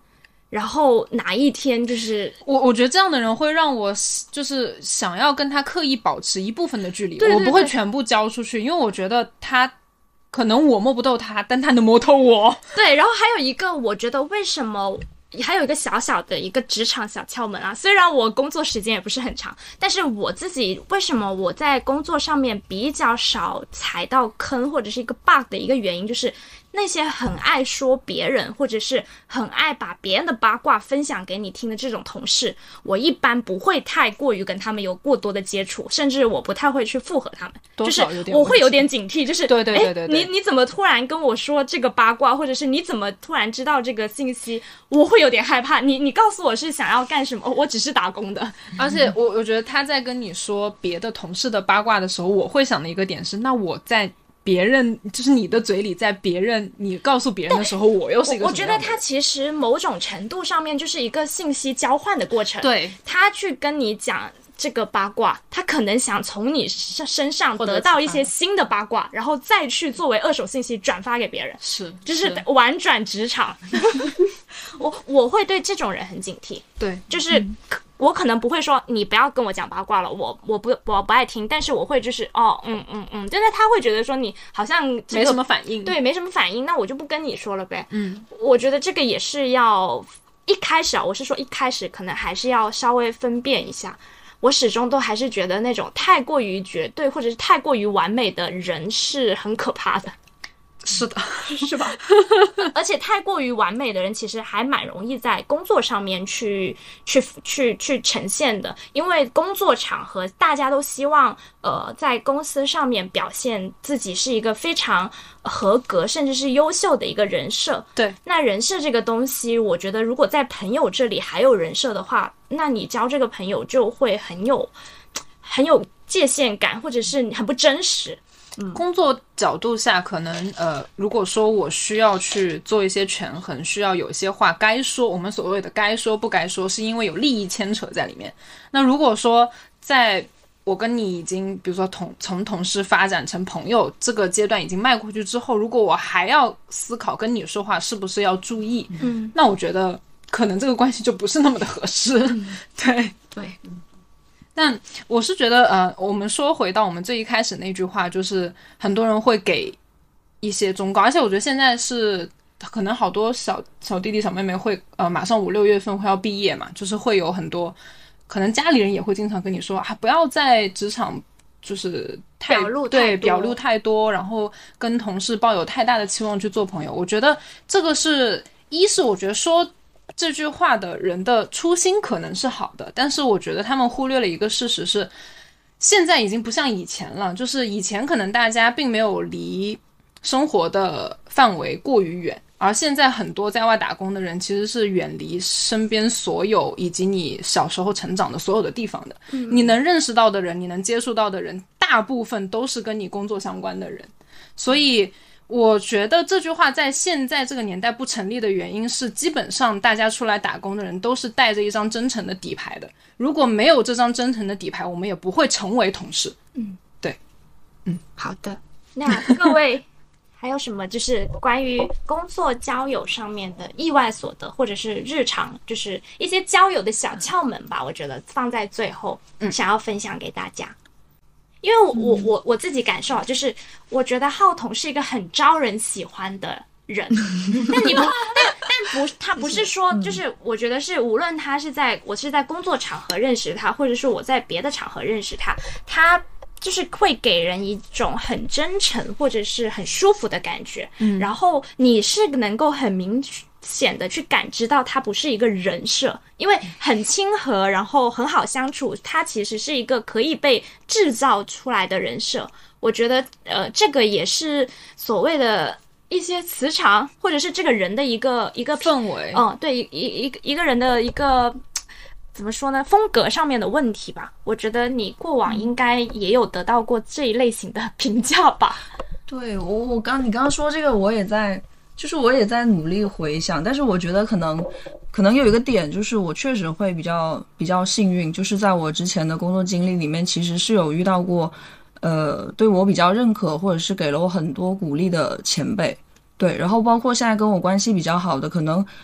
然后哪一天就是我觉得这样的人会让我就是想要跟他刻意保持一部分的距离， 对对对我不会全部交出去，因为我觉得他可能我摸不透他，但他能摸透我。 对，然后还有一个，我觉得为什么还有一个小小的一个职场小窍门啊，虽然我工作时间也不是很长，但是我自己为什么我在工作上面比较少踩到坑或者是一个 bug 的一个原因，就是那些很爱说别人或者是很爱把别人的八卦分享给你听的这种同事，我一般不会太过于跟他们有过多的接触，甚至我不太会去附和他们，就是我会有点警惕，就是对， 你怎么突然跟我说这个八卦，或者是你怎么突然知道这个信息，我会有点害怕。你告诉我是想要干什么，我只是打工的。 而且我觉得他在跟你说别的同事的八卦的时候，我会想的一个点是，那我在别人就是你的嘴里，在别人你告诉别人的时候，我又是一个什么样的人？ 我觉得他其实某种程度上面就是一个信息交换的过程。 对， 他去跟你讲这个八卦，他可能想从你身上得到一些新的八卦，然后再去作为二手信息转发给别人，就是婉转职场。我会对这种人很警惕。 对， 就是我可能不会说你不要跟我讲八卦了，我不爱听，但是我会就是但是他会觉得说你好像没什么反应， 对，没什么反应，那我就不跟你说了呗。我觉得这个也是要一开始啊，我是说一开始可能还是要稍微分辨一下。我始终都还是觉得那种太过于绝对或者是太过于完美的人是很可怕的。 是的， 是吧？而且太过于完美的人，其实还蛮容易在工作上面去呈现的，因为工作场合大家都希望在公司上面表现自己是一个非常合格甚至是优秀的一个人设。 对， 那人设这个东西，我觉得如果在朋友这里还有人设的话，那你交这个朋友就会很有界限感，或者是很不真实。 工作角度下，可能如果说我需要去做一些权衡，需要有一些话该说，我们所谓的该说不该说，是因为有利益牵扯在里面。那如果说在我跟你已经比如说从同事发展成朋友这个阶段已经迈过去之后，如果我还要思考跟你说话是不是要注意，那我觉得可能这个关系就不是那么的合适。对。但我是觉得我们说回到我们最一开始那句话，就是很多人会给一些忠告，而且我觉得现在是可能好多小弟弟小妹妹会马上5、6月份会要毕业嘛，就是会有很多可能家里人也会经常跟你说不要在职场就是表露太多，然后跟同事抱有太大的期望去做朋友。我觉得这个是我觉得说这句话的人的初心可能是好的，但是我觉得他们忽略了一个事实是，现在已经不像以前了，就是以前可能大家并没有离生活的范围过于远，而现在很多在外打工的人其实是远离身边所有以及你小时候成长的所有的地方的。你能认识到的人，你能接触到的人，大部分都是跟你工作相关的人。所以我觉得这句话在现在这个年代不成立的原因是，基本上大家出来打工的人都是带着一张真诚的底牌的，如果没有这张真诚的底牌，我们也不会成为同事。对。 好的。那各位还有什么就是关于工作交友上面的意外所得，或者是日常就是一些交友的小窍门吧，我觉得放在最后想要分享给大家。因为我自己感受啊，就是我觉得浩彤是一个很招人喜欢的人，他不是说，就是我觉得是无论我是在工作场合认识他，或者是我在别的场合认识他，他就是会给人一种很真诚或者是很舒服的感觉，然后你是能够很明显的去感知到他不是一个人设，因为很亲和，然后很好相处，他其实是一个可以被制造出来的人设。我觉得这个也是所谓的一些磁场，或者是这个人的一个氛围， 对，一个人的一个怎么说呢，风格上面的问题吧。我觉得你过往应该也有得到过这一类型的评价吧。 对，你刚刚说这个，我也在努力回想，但是我觉得可能有一个点，就是我确实会比较幸运，就是在我之前的工作经历里面，其实是有遇到过对我比较认可或者是给了我很多鼓励的前辈。对，然后包括现在跟我关系比较好的，可能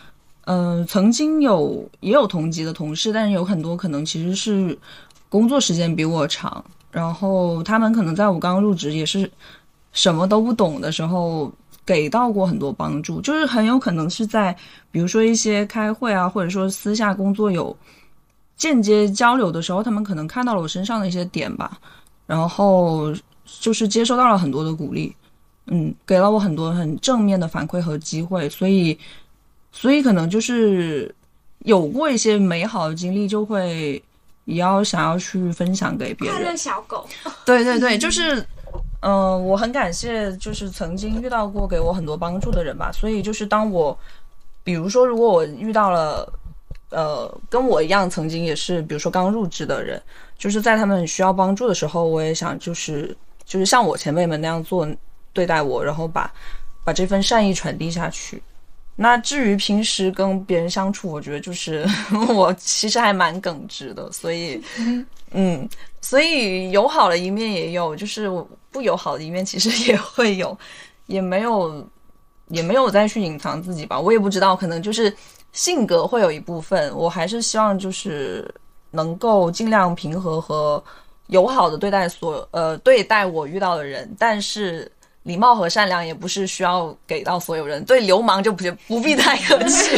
曾经也有同级的同事，但是有很多可能其实是工作时间比我长，然后他们可能在我刚入职也是什么都不懂的时候给到过很多帮助，就是很有可能是在比如说一些开会啊，或者说私下工作有间接交流的时候，他们可能看到了我身上的一些点吧，然后就是接收到了很多的鼓励，给了我很多很正面的反馈和机会，所以可能就是有过一些美好的经历，就会也要想要去分享给别人。 快乐小狗， 对对对，就是我很感谢就是曾经遇到过给我很多帮助的人吧，所以就是当我比如说如果我遇到了跟我一样曾经也是比如说刚入职的人，就是在他们需要帮助的时候，我也想就是像我前辈们那样对待我，然后把这份善意传递下去。那至于平时跟别人相处，我觉得就是我其实还蛮耿直的，所以所以友好的一面也有，就是不友好的一面其实也会有，也没有再去隐藏自己吧。我也不知道，可能就是性格会有一部分，我还是希望就是能够尽量平和和友好的对待我遇到的人，但是礼貌和善良也不是需要给到所有人，对流氓就不必太客气。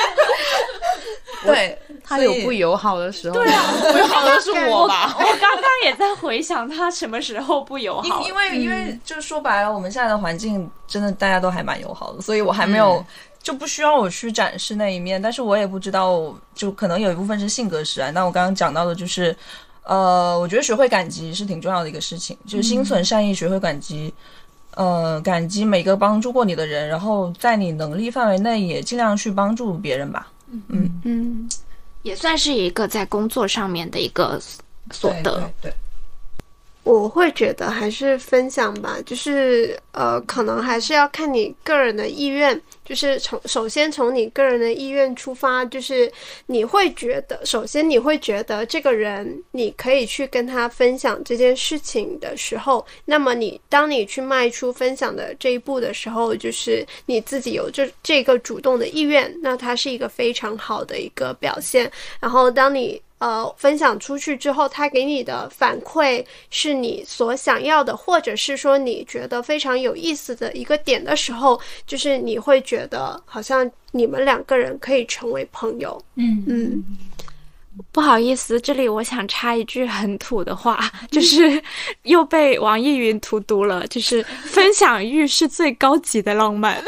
对， 他有不友好的时候， 对啊， 不友好的是我吧？ 我刚刚也在回想他什么时候不友好， 因为就是说白了，我们现在的环境真的大家都还蛮友好的，所以我还没有就不需要我去展示那一面，但是我也不知道，就可能有一部分是性格使然。那我刚刚讲到的就是我觉得学会感激是挺重要的一个事情，就是心存善意，学会感激。感激每个帮助过你的人，然后在你能力范围内也尽量去帮助别人吧。 也算是一个在工作上面的一个所得。 对， 我会觉得还是分享吧，就是可能还是要看你个人的意愿，就是首先从你个人的意愿出发，就是你会觉得这个人你可以去跟他分享这件事情的时候，那么当你去迈出分享的这一步的时候，就是你自己有这个主动的意愿，那它是一个非常好的一个表现。然后当你分享出去之后，他给你的反馈是你所想要的，或者是说你觉得非常有意思的一个点的时候，就是你会觉得好像你们两个人可以成为朋友。 不好意思，这里我想插一句很土的话，就是又被网易云荼毒了，就是分享欲是最高级的浪漫。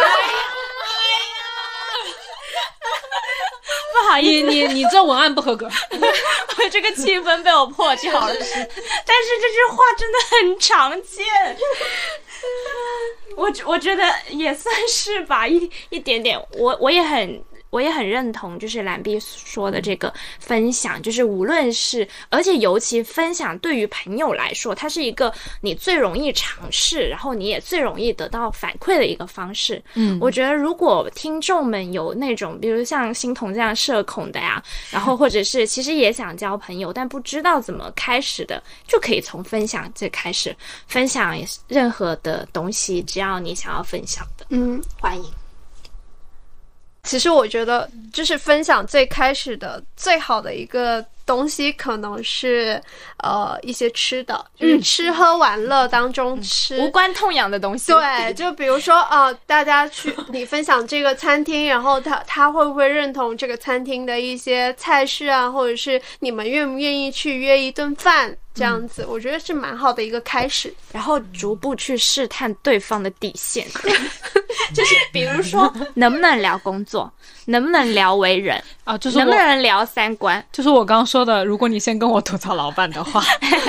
不好意思， 你这文案不合格， 我这个气氛被我破掉了。但是这句话真的很常见，我觉得也算是吧，一点点。我也很认同，就是蓝碧说的这个分享，就是无论是，而且尤其分享对于朋友来说，它是一个你最容易尝试，然后你也最容易得到反馈的一个方式。我觉得如果听众们有那种，比如像欣桐这样社恐的呀，然后或者是其实也想交朋友，但不知道怎么开始的，就可以从分享这开始，分享任何的东西，只要你想要分享的，欢迎。 其实我觉得就是分享最开始的最好的一个东西可能是一些吃的，就是吃喝玩乐当中吃无关痛痒的东西。 对，就比如说大家你分享这个餐厅，然后他会不会认同这个餐厅的一些菜式啊，或者是你们愿不愿意去约一顿饭这样子，我觉得是蛮好的一个开始， 然后逐步去试探对方的底线。就是比如说能不能聊工作，能不能聊为人啊，就是能不能聊三观， 就是我刚刚说的，如果你先跟我吐槽老板的话。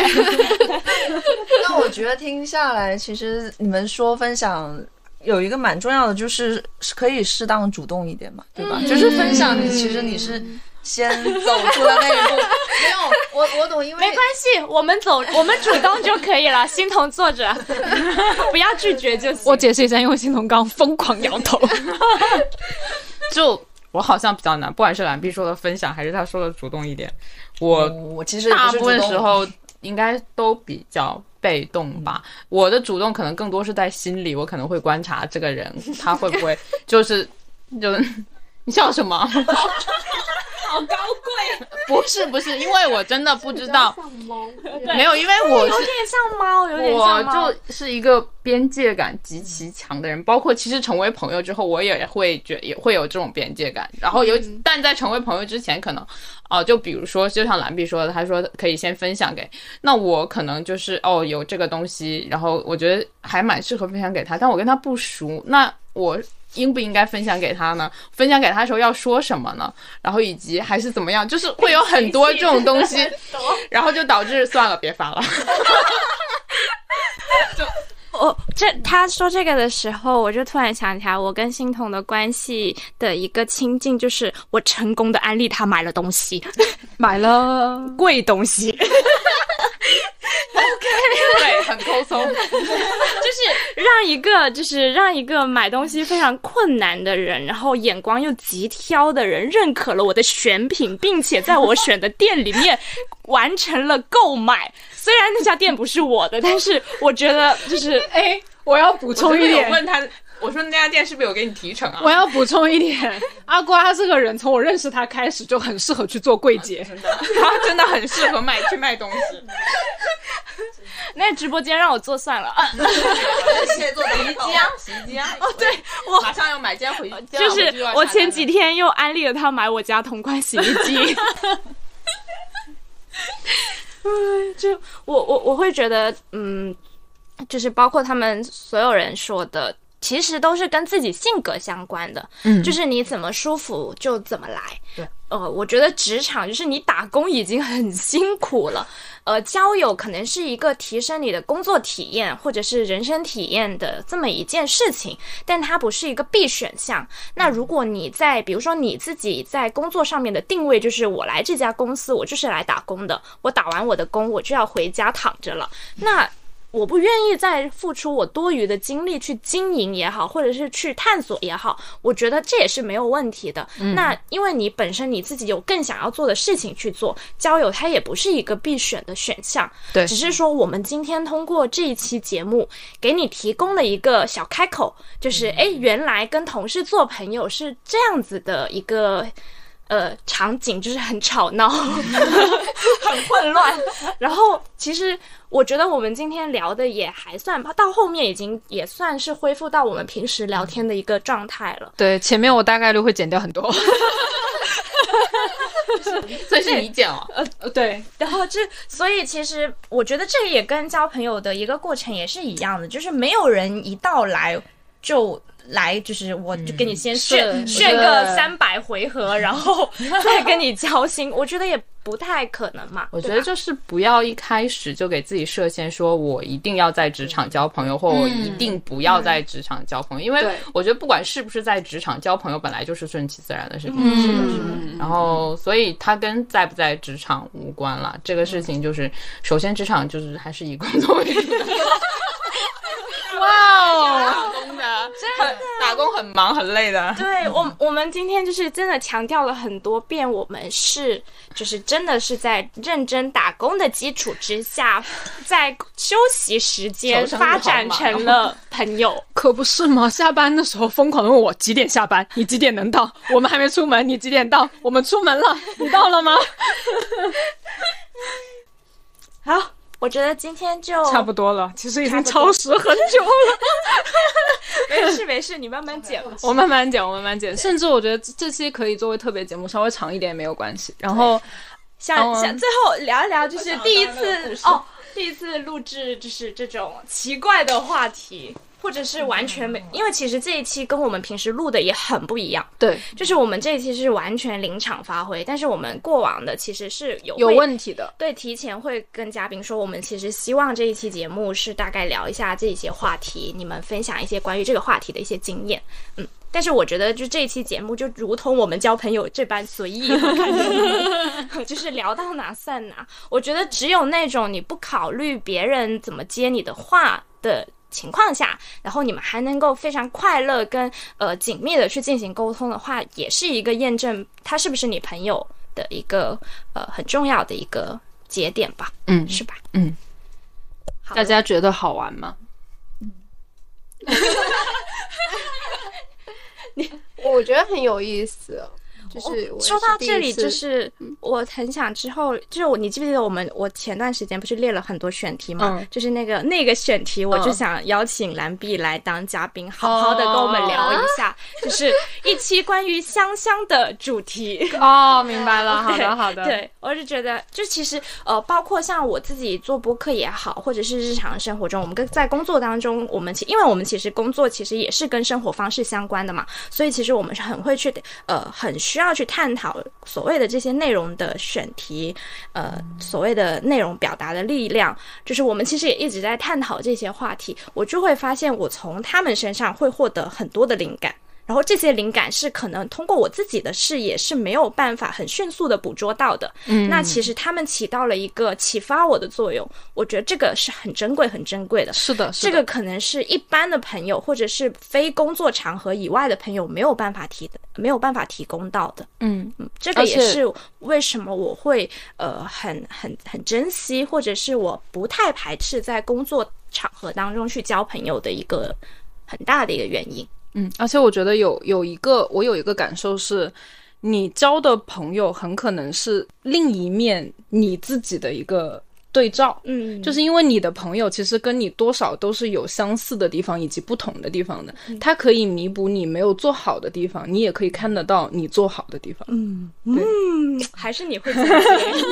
那我觉得听下来，其实你们说分享有一个蛮重要的，就是可以适当主动一点嘛，对吧？就是分享其实你是先走出了那一步。没有，我懂，因为没关系，我们主动就可以了。欣桐坐着，不要拒绝就行。 我解释一下，因为欣桐刚疯狂摇头。 就我好像比较难，不管是蓝碧说的分享，还是他说的主动一点，我其实大部分时候应该都比较被动吧。我的主动可能更多是在心里，我可能会观察这个人他会不会就你笑什么？ 好高贵。 不是，因为我真的不知道，没有，因为我有点像猫，有点像猫。 我就是一个边界感极其强的人，包括其实成为朋友之后，我也会也会有这种边界感。然后但在成为朋友之前，可能就比如说，就像蓝碧说的，他说可以先分享给，那我可能就是有这个东西，然后我觉得还蛮适合分享给他，但我跟他不熟，那我应不应该分享给他呢？分享给他的时候要说什么呢？然后以及还是怎么样，就是会有很多这种东西，然后就导致算了，别发了。 他说这个的时候，我就突然想起来，我跟欣桐的关系的一个亲近，就是我成功的安利他买了东西， 买了贵东西。 对，很抠搜， 就是让一个买东西非常困难的人，然后眼光又极挑的人，认可了我的选品，并且在我选的店里面完成了购买。虽然那家店不是我的，但是我觉得就是我要补充一点， 我问他，我说那家店是不是有给你提成啊？ 我要补充一点，阿瓜这个人从我认识他开始就很适合去做柜姐， 真的，他真的很适合去卖东西。 那直播间让我做算了。 现在做洗衣机啊！ 对，我马上要买，今天回去就是我前几天又安利了他买我家同款洗衣机。就我会觉得，就是包括他们所有人说的，其实都是跟自己性格相关的。就是你怎么舒服就怎么来。 对， 我觉得职场就是你打工已经很辛苦了，交友可能是一个提升你的工作体验或者是人生体验的这么一件事情，但它不是一个必选项。那如果你比如说你自己在工作上面的定位就是我来这家公司我就是来打工的，我打完我的工我就要回家躺着了，那我不愿意再付出我多余的精力去经营也好，或者是去探索也好，我觉得这也是没有问题的。那因为你本身你自己有更想要做的事情去做，交友它也不是一个必选的选项。 对， 只是说我们今天通过这一期节目给你提供了一个小开口，就是原来跟同事做朋友是这样子的一个场景，就是很吵闹很混乱。然后其实我觉得我们今天聊的也还算，到后面也算是恢复到我们平时聊天的一个状态了。 对，前面我大概率会剪掉很多。 所以是你剪哦。 对，然后所以其实我觉得这个也跟交朋友的一个过程也是一样的，就是没有人一到来就来，就是我就给你先炫个300回合，然后再跟你交心，我觉得也不太可能嘛。 我觉得就是不要一开始就给自己设限，说我一定要在职场交朋友，或我一定不要在职场交朋友，因为我觉得不管是不是在职场交朋友，本来就是顺其自然的事情。然后所以它跟在不在职场无关了，这个事情就是首先职场就是还是以工作为主的。 哇哦， 打工很忙很累的。 对，我们今天就是真的强调了很多遍，我们就是真的是在认真打工的基础之下，在休息时间发展成了朋友。 可不是吗？下班的时候疯狂的问我几点下班，你几点能到？我们还没出门，你几点到？我们出门了，你到了吗？ 好，我觉得今天就差不多了，其实已经超时很久了。 没事，你慢慢剪吧。 我慢慢剪，甚至我觉得这期可以作为特别节目，稍微长一点也没有关系。然后想最后聊一聊，就是第一次录制就是这种奇怪的话题。或者是完全没，因为其实这一期跟我们平时录的也很不一样。 对， 就是我们这一期是完全临场发挥，但是我们过往的其实是有问题的。 对，提前会跟嘉宾说，我们其实希望这一期节目是大概聊一下这些话题，你们分享一些关于这个话题的一些经验。但是我觉得就这一期节目就如同我们交朋友这般随意和开心，就是聊到哪算哪。我觉得只有那种你不考虑别人怎么接你的话的情况下，然后你们还能够非常快乐跟紧密的去进行沟通的话，也是一个验证他是不是你朋友的一个很重要的一个节点吧。是吧？ 大家觉得好玩吗？ 我觉得很有意思哦。就是我说到这里， 是第一次就是我很想之后，就是你记不记得我前段时间不是列了很多选题嘛？就是那个选题，我就想邀请蓝碧来当嘉宾，好好的跟我们聊一下，就是一期关于香香的主题。 哦，明白了，好的好的。 对，我是觉得，就其实包括像我自己做播客也好，或者是日常生活中，我们在工作当中，因为我们其实工作其实也是跟生活方式相关的嘛，所以其实我们是很会去很需要去探讨所谓的这些内容的选题，所谓的内容表达的力量，就是我们其实也一直在探讨这些话题，我就会发现我从他们身上会获得很多的灵感。然后这些灵感是可能通过我自己的视野是没有办法很迅速的捕捉到的，那其实他们起到了一个启发我的作用，我觉得这个是很珍贵很珍贵的。 是的， 这个可能是一般的朋友或者是非工作场合以外的朋友没有办法提供到的。这个也是为什么我会很珍惜，或者是我不太排斥在工作场合当中去交朋友的一个很大的一个原因。 而且我觉得我有一个感受是，你交的朋友很可能是另一面你自己的一个对照，就是因为你的朋友其实跟你多少都是有相似的地方以及不同的地方的，他可以弥补你没有做好的地方，你也可以看得到你做好的地方。 还是你会这么觉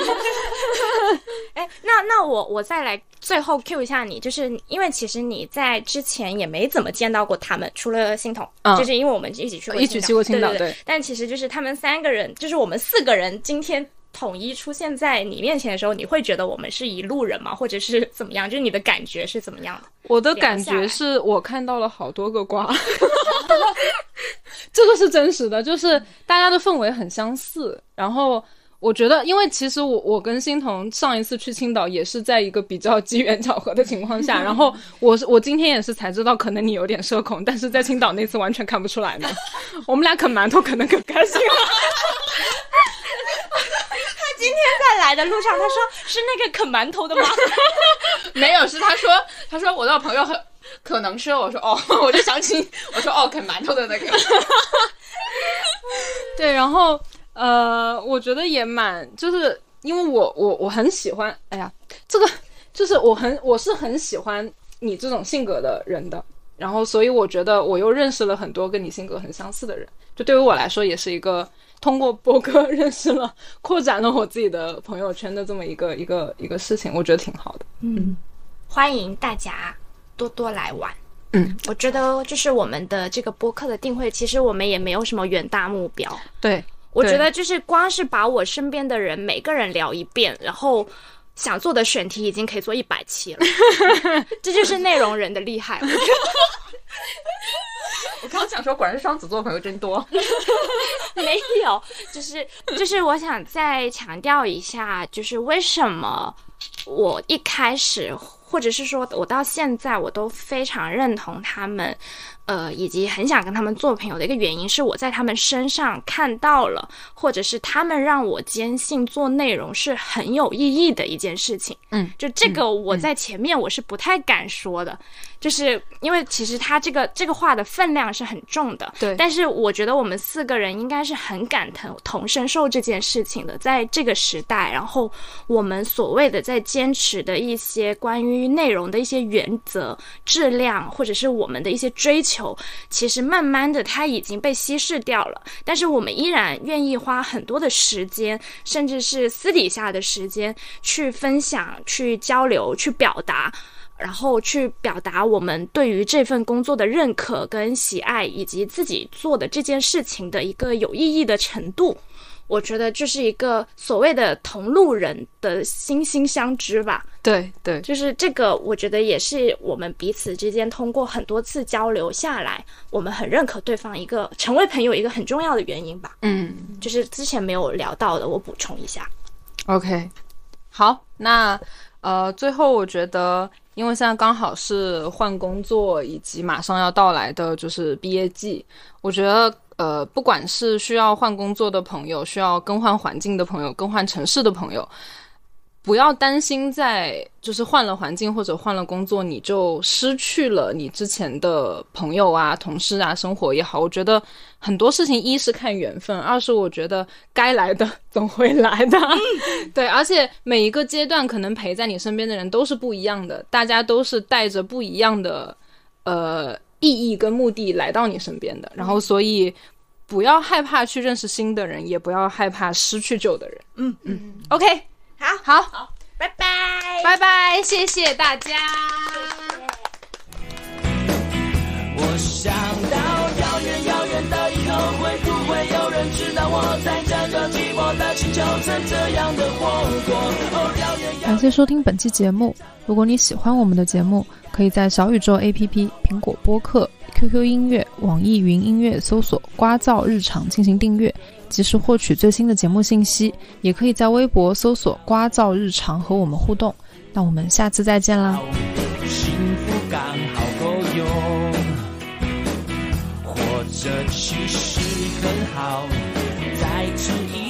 哎，那我再来最后 cue 一下你，就是因为其实你在之前也没怎么见到过他们，除了欣桐，就是因为我们一起去过青岛，对。但其实就是他们3个人，就是我们4个人今天统一出现在你面前的时候，你会觉得我们是一路人吗？或者是怎么样？就是你的感觉是怎么样的？ 我的感觉是我看到了好多个瓜这个是真实的，就是大家的氛围很相似，然后我觉得因为其实我跟欣桐上一次去青岛也是在一个比较机缘巧合的情况下然后我今天也是才知道可能你有点社恐，但是在青岛那次完全看不出来呢我们俩啃馒头可能更开心了今天在来的路上他说是那个啃馒头的吗没有，是他说我的朋友可能是，我说哦，我就想起我说哦啃馒头的那个对，然后我觉得也蛮，就是因为我很喜欢，哎呀，这个就是我是很喜欢你这种性格的人的，然后所以我觉得我又认识了很多跟你性格很相似的人，就对于我来说也是一个通过播客认识了扩展了我自己的朋友圈的这么一个事情，我觉得挺好的。 欢迎大家多多来玩。我觉得就是我们的这个播客的定位，其实我们也没有什么远大目标。 对， 我觉得就是光是把我身边的人每个人聊一遍，然后想做的选题已经可以做100期了这就是内容人的厉害我觉得我刚想说果然是双子座朋友真多没有，就是我想再强调一下，就是为什么我一开始或者是说我到现在我都非常认同他们以及很想跟他们做朋友的一个原因，是我在他们身上看到了，或者是他们让我坚信做内容是很有意义的一件事情。就这个我在前面我是不太敢说的，就是因为其实他这个话的分量是很重的。 对， 但是我觉得我们4个人应该是很感同身受这件事情的，在这个时代，然后我们所谓的在坚持的一些关于内容的一些原则、质量，或者是我们的一些追求，其实慢慢的它已经被稀释掉了，但是我们依然愿意花很多的时间，甚至是私底下的时间去分享、去交流、去表达，然后去表达我们对于这份工作的认可跟喜爱，以及自己做的这件事情的一个有意义的程度。我觉得就是一个所谓的同路人的惺惺相知吧。 对对， 就是这个我觉得也是我们彼此之间通过很多次交流下来，我们很认可对方一个成为朋友一个很重要的原因吧。就是之前没有聊到的，我补充一下。 OK， 好，那最后我觉得因为现在刚好是换工作以及马上要到来的就是毕业季，我觉得不管是需要换工作的朋友，需要更换环境的朋友，更换城市的朋友， 不要担心在就是换了环境或者换了工作你就失去了你之前的朋友啊同事啊生活也好，我觉得很多事情一是看缘分，二是我觉得该来的总会来的对，而且每一个阶段可能陪在你身边的人都是不一样的，大家都是带着不一样的意义跟目的来到你身边的，然后所以不要害怕去认识新的人，也不要害怕失去旧的人。OK， 好， 拜拜， 拜拜，谢谢大家。 我想到遥远遥远的以后，会不会有人知道我在这个寂寞的星球曾这样的活过？ 感谢收听本期节目，如果你喜欢我们的节目，可以在小宇宙 APP、苹果播客、QQ 音乐、网易云音乐搜索瓜噪日常进行订阅，及时获取最新的节目信息，也可以在微博搜索瓜噪日常和我们互动。那我们下次再见啦。 幸福刚好够用，活着其实很好，再吃一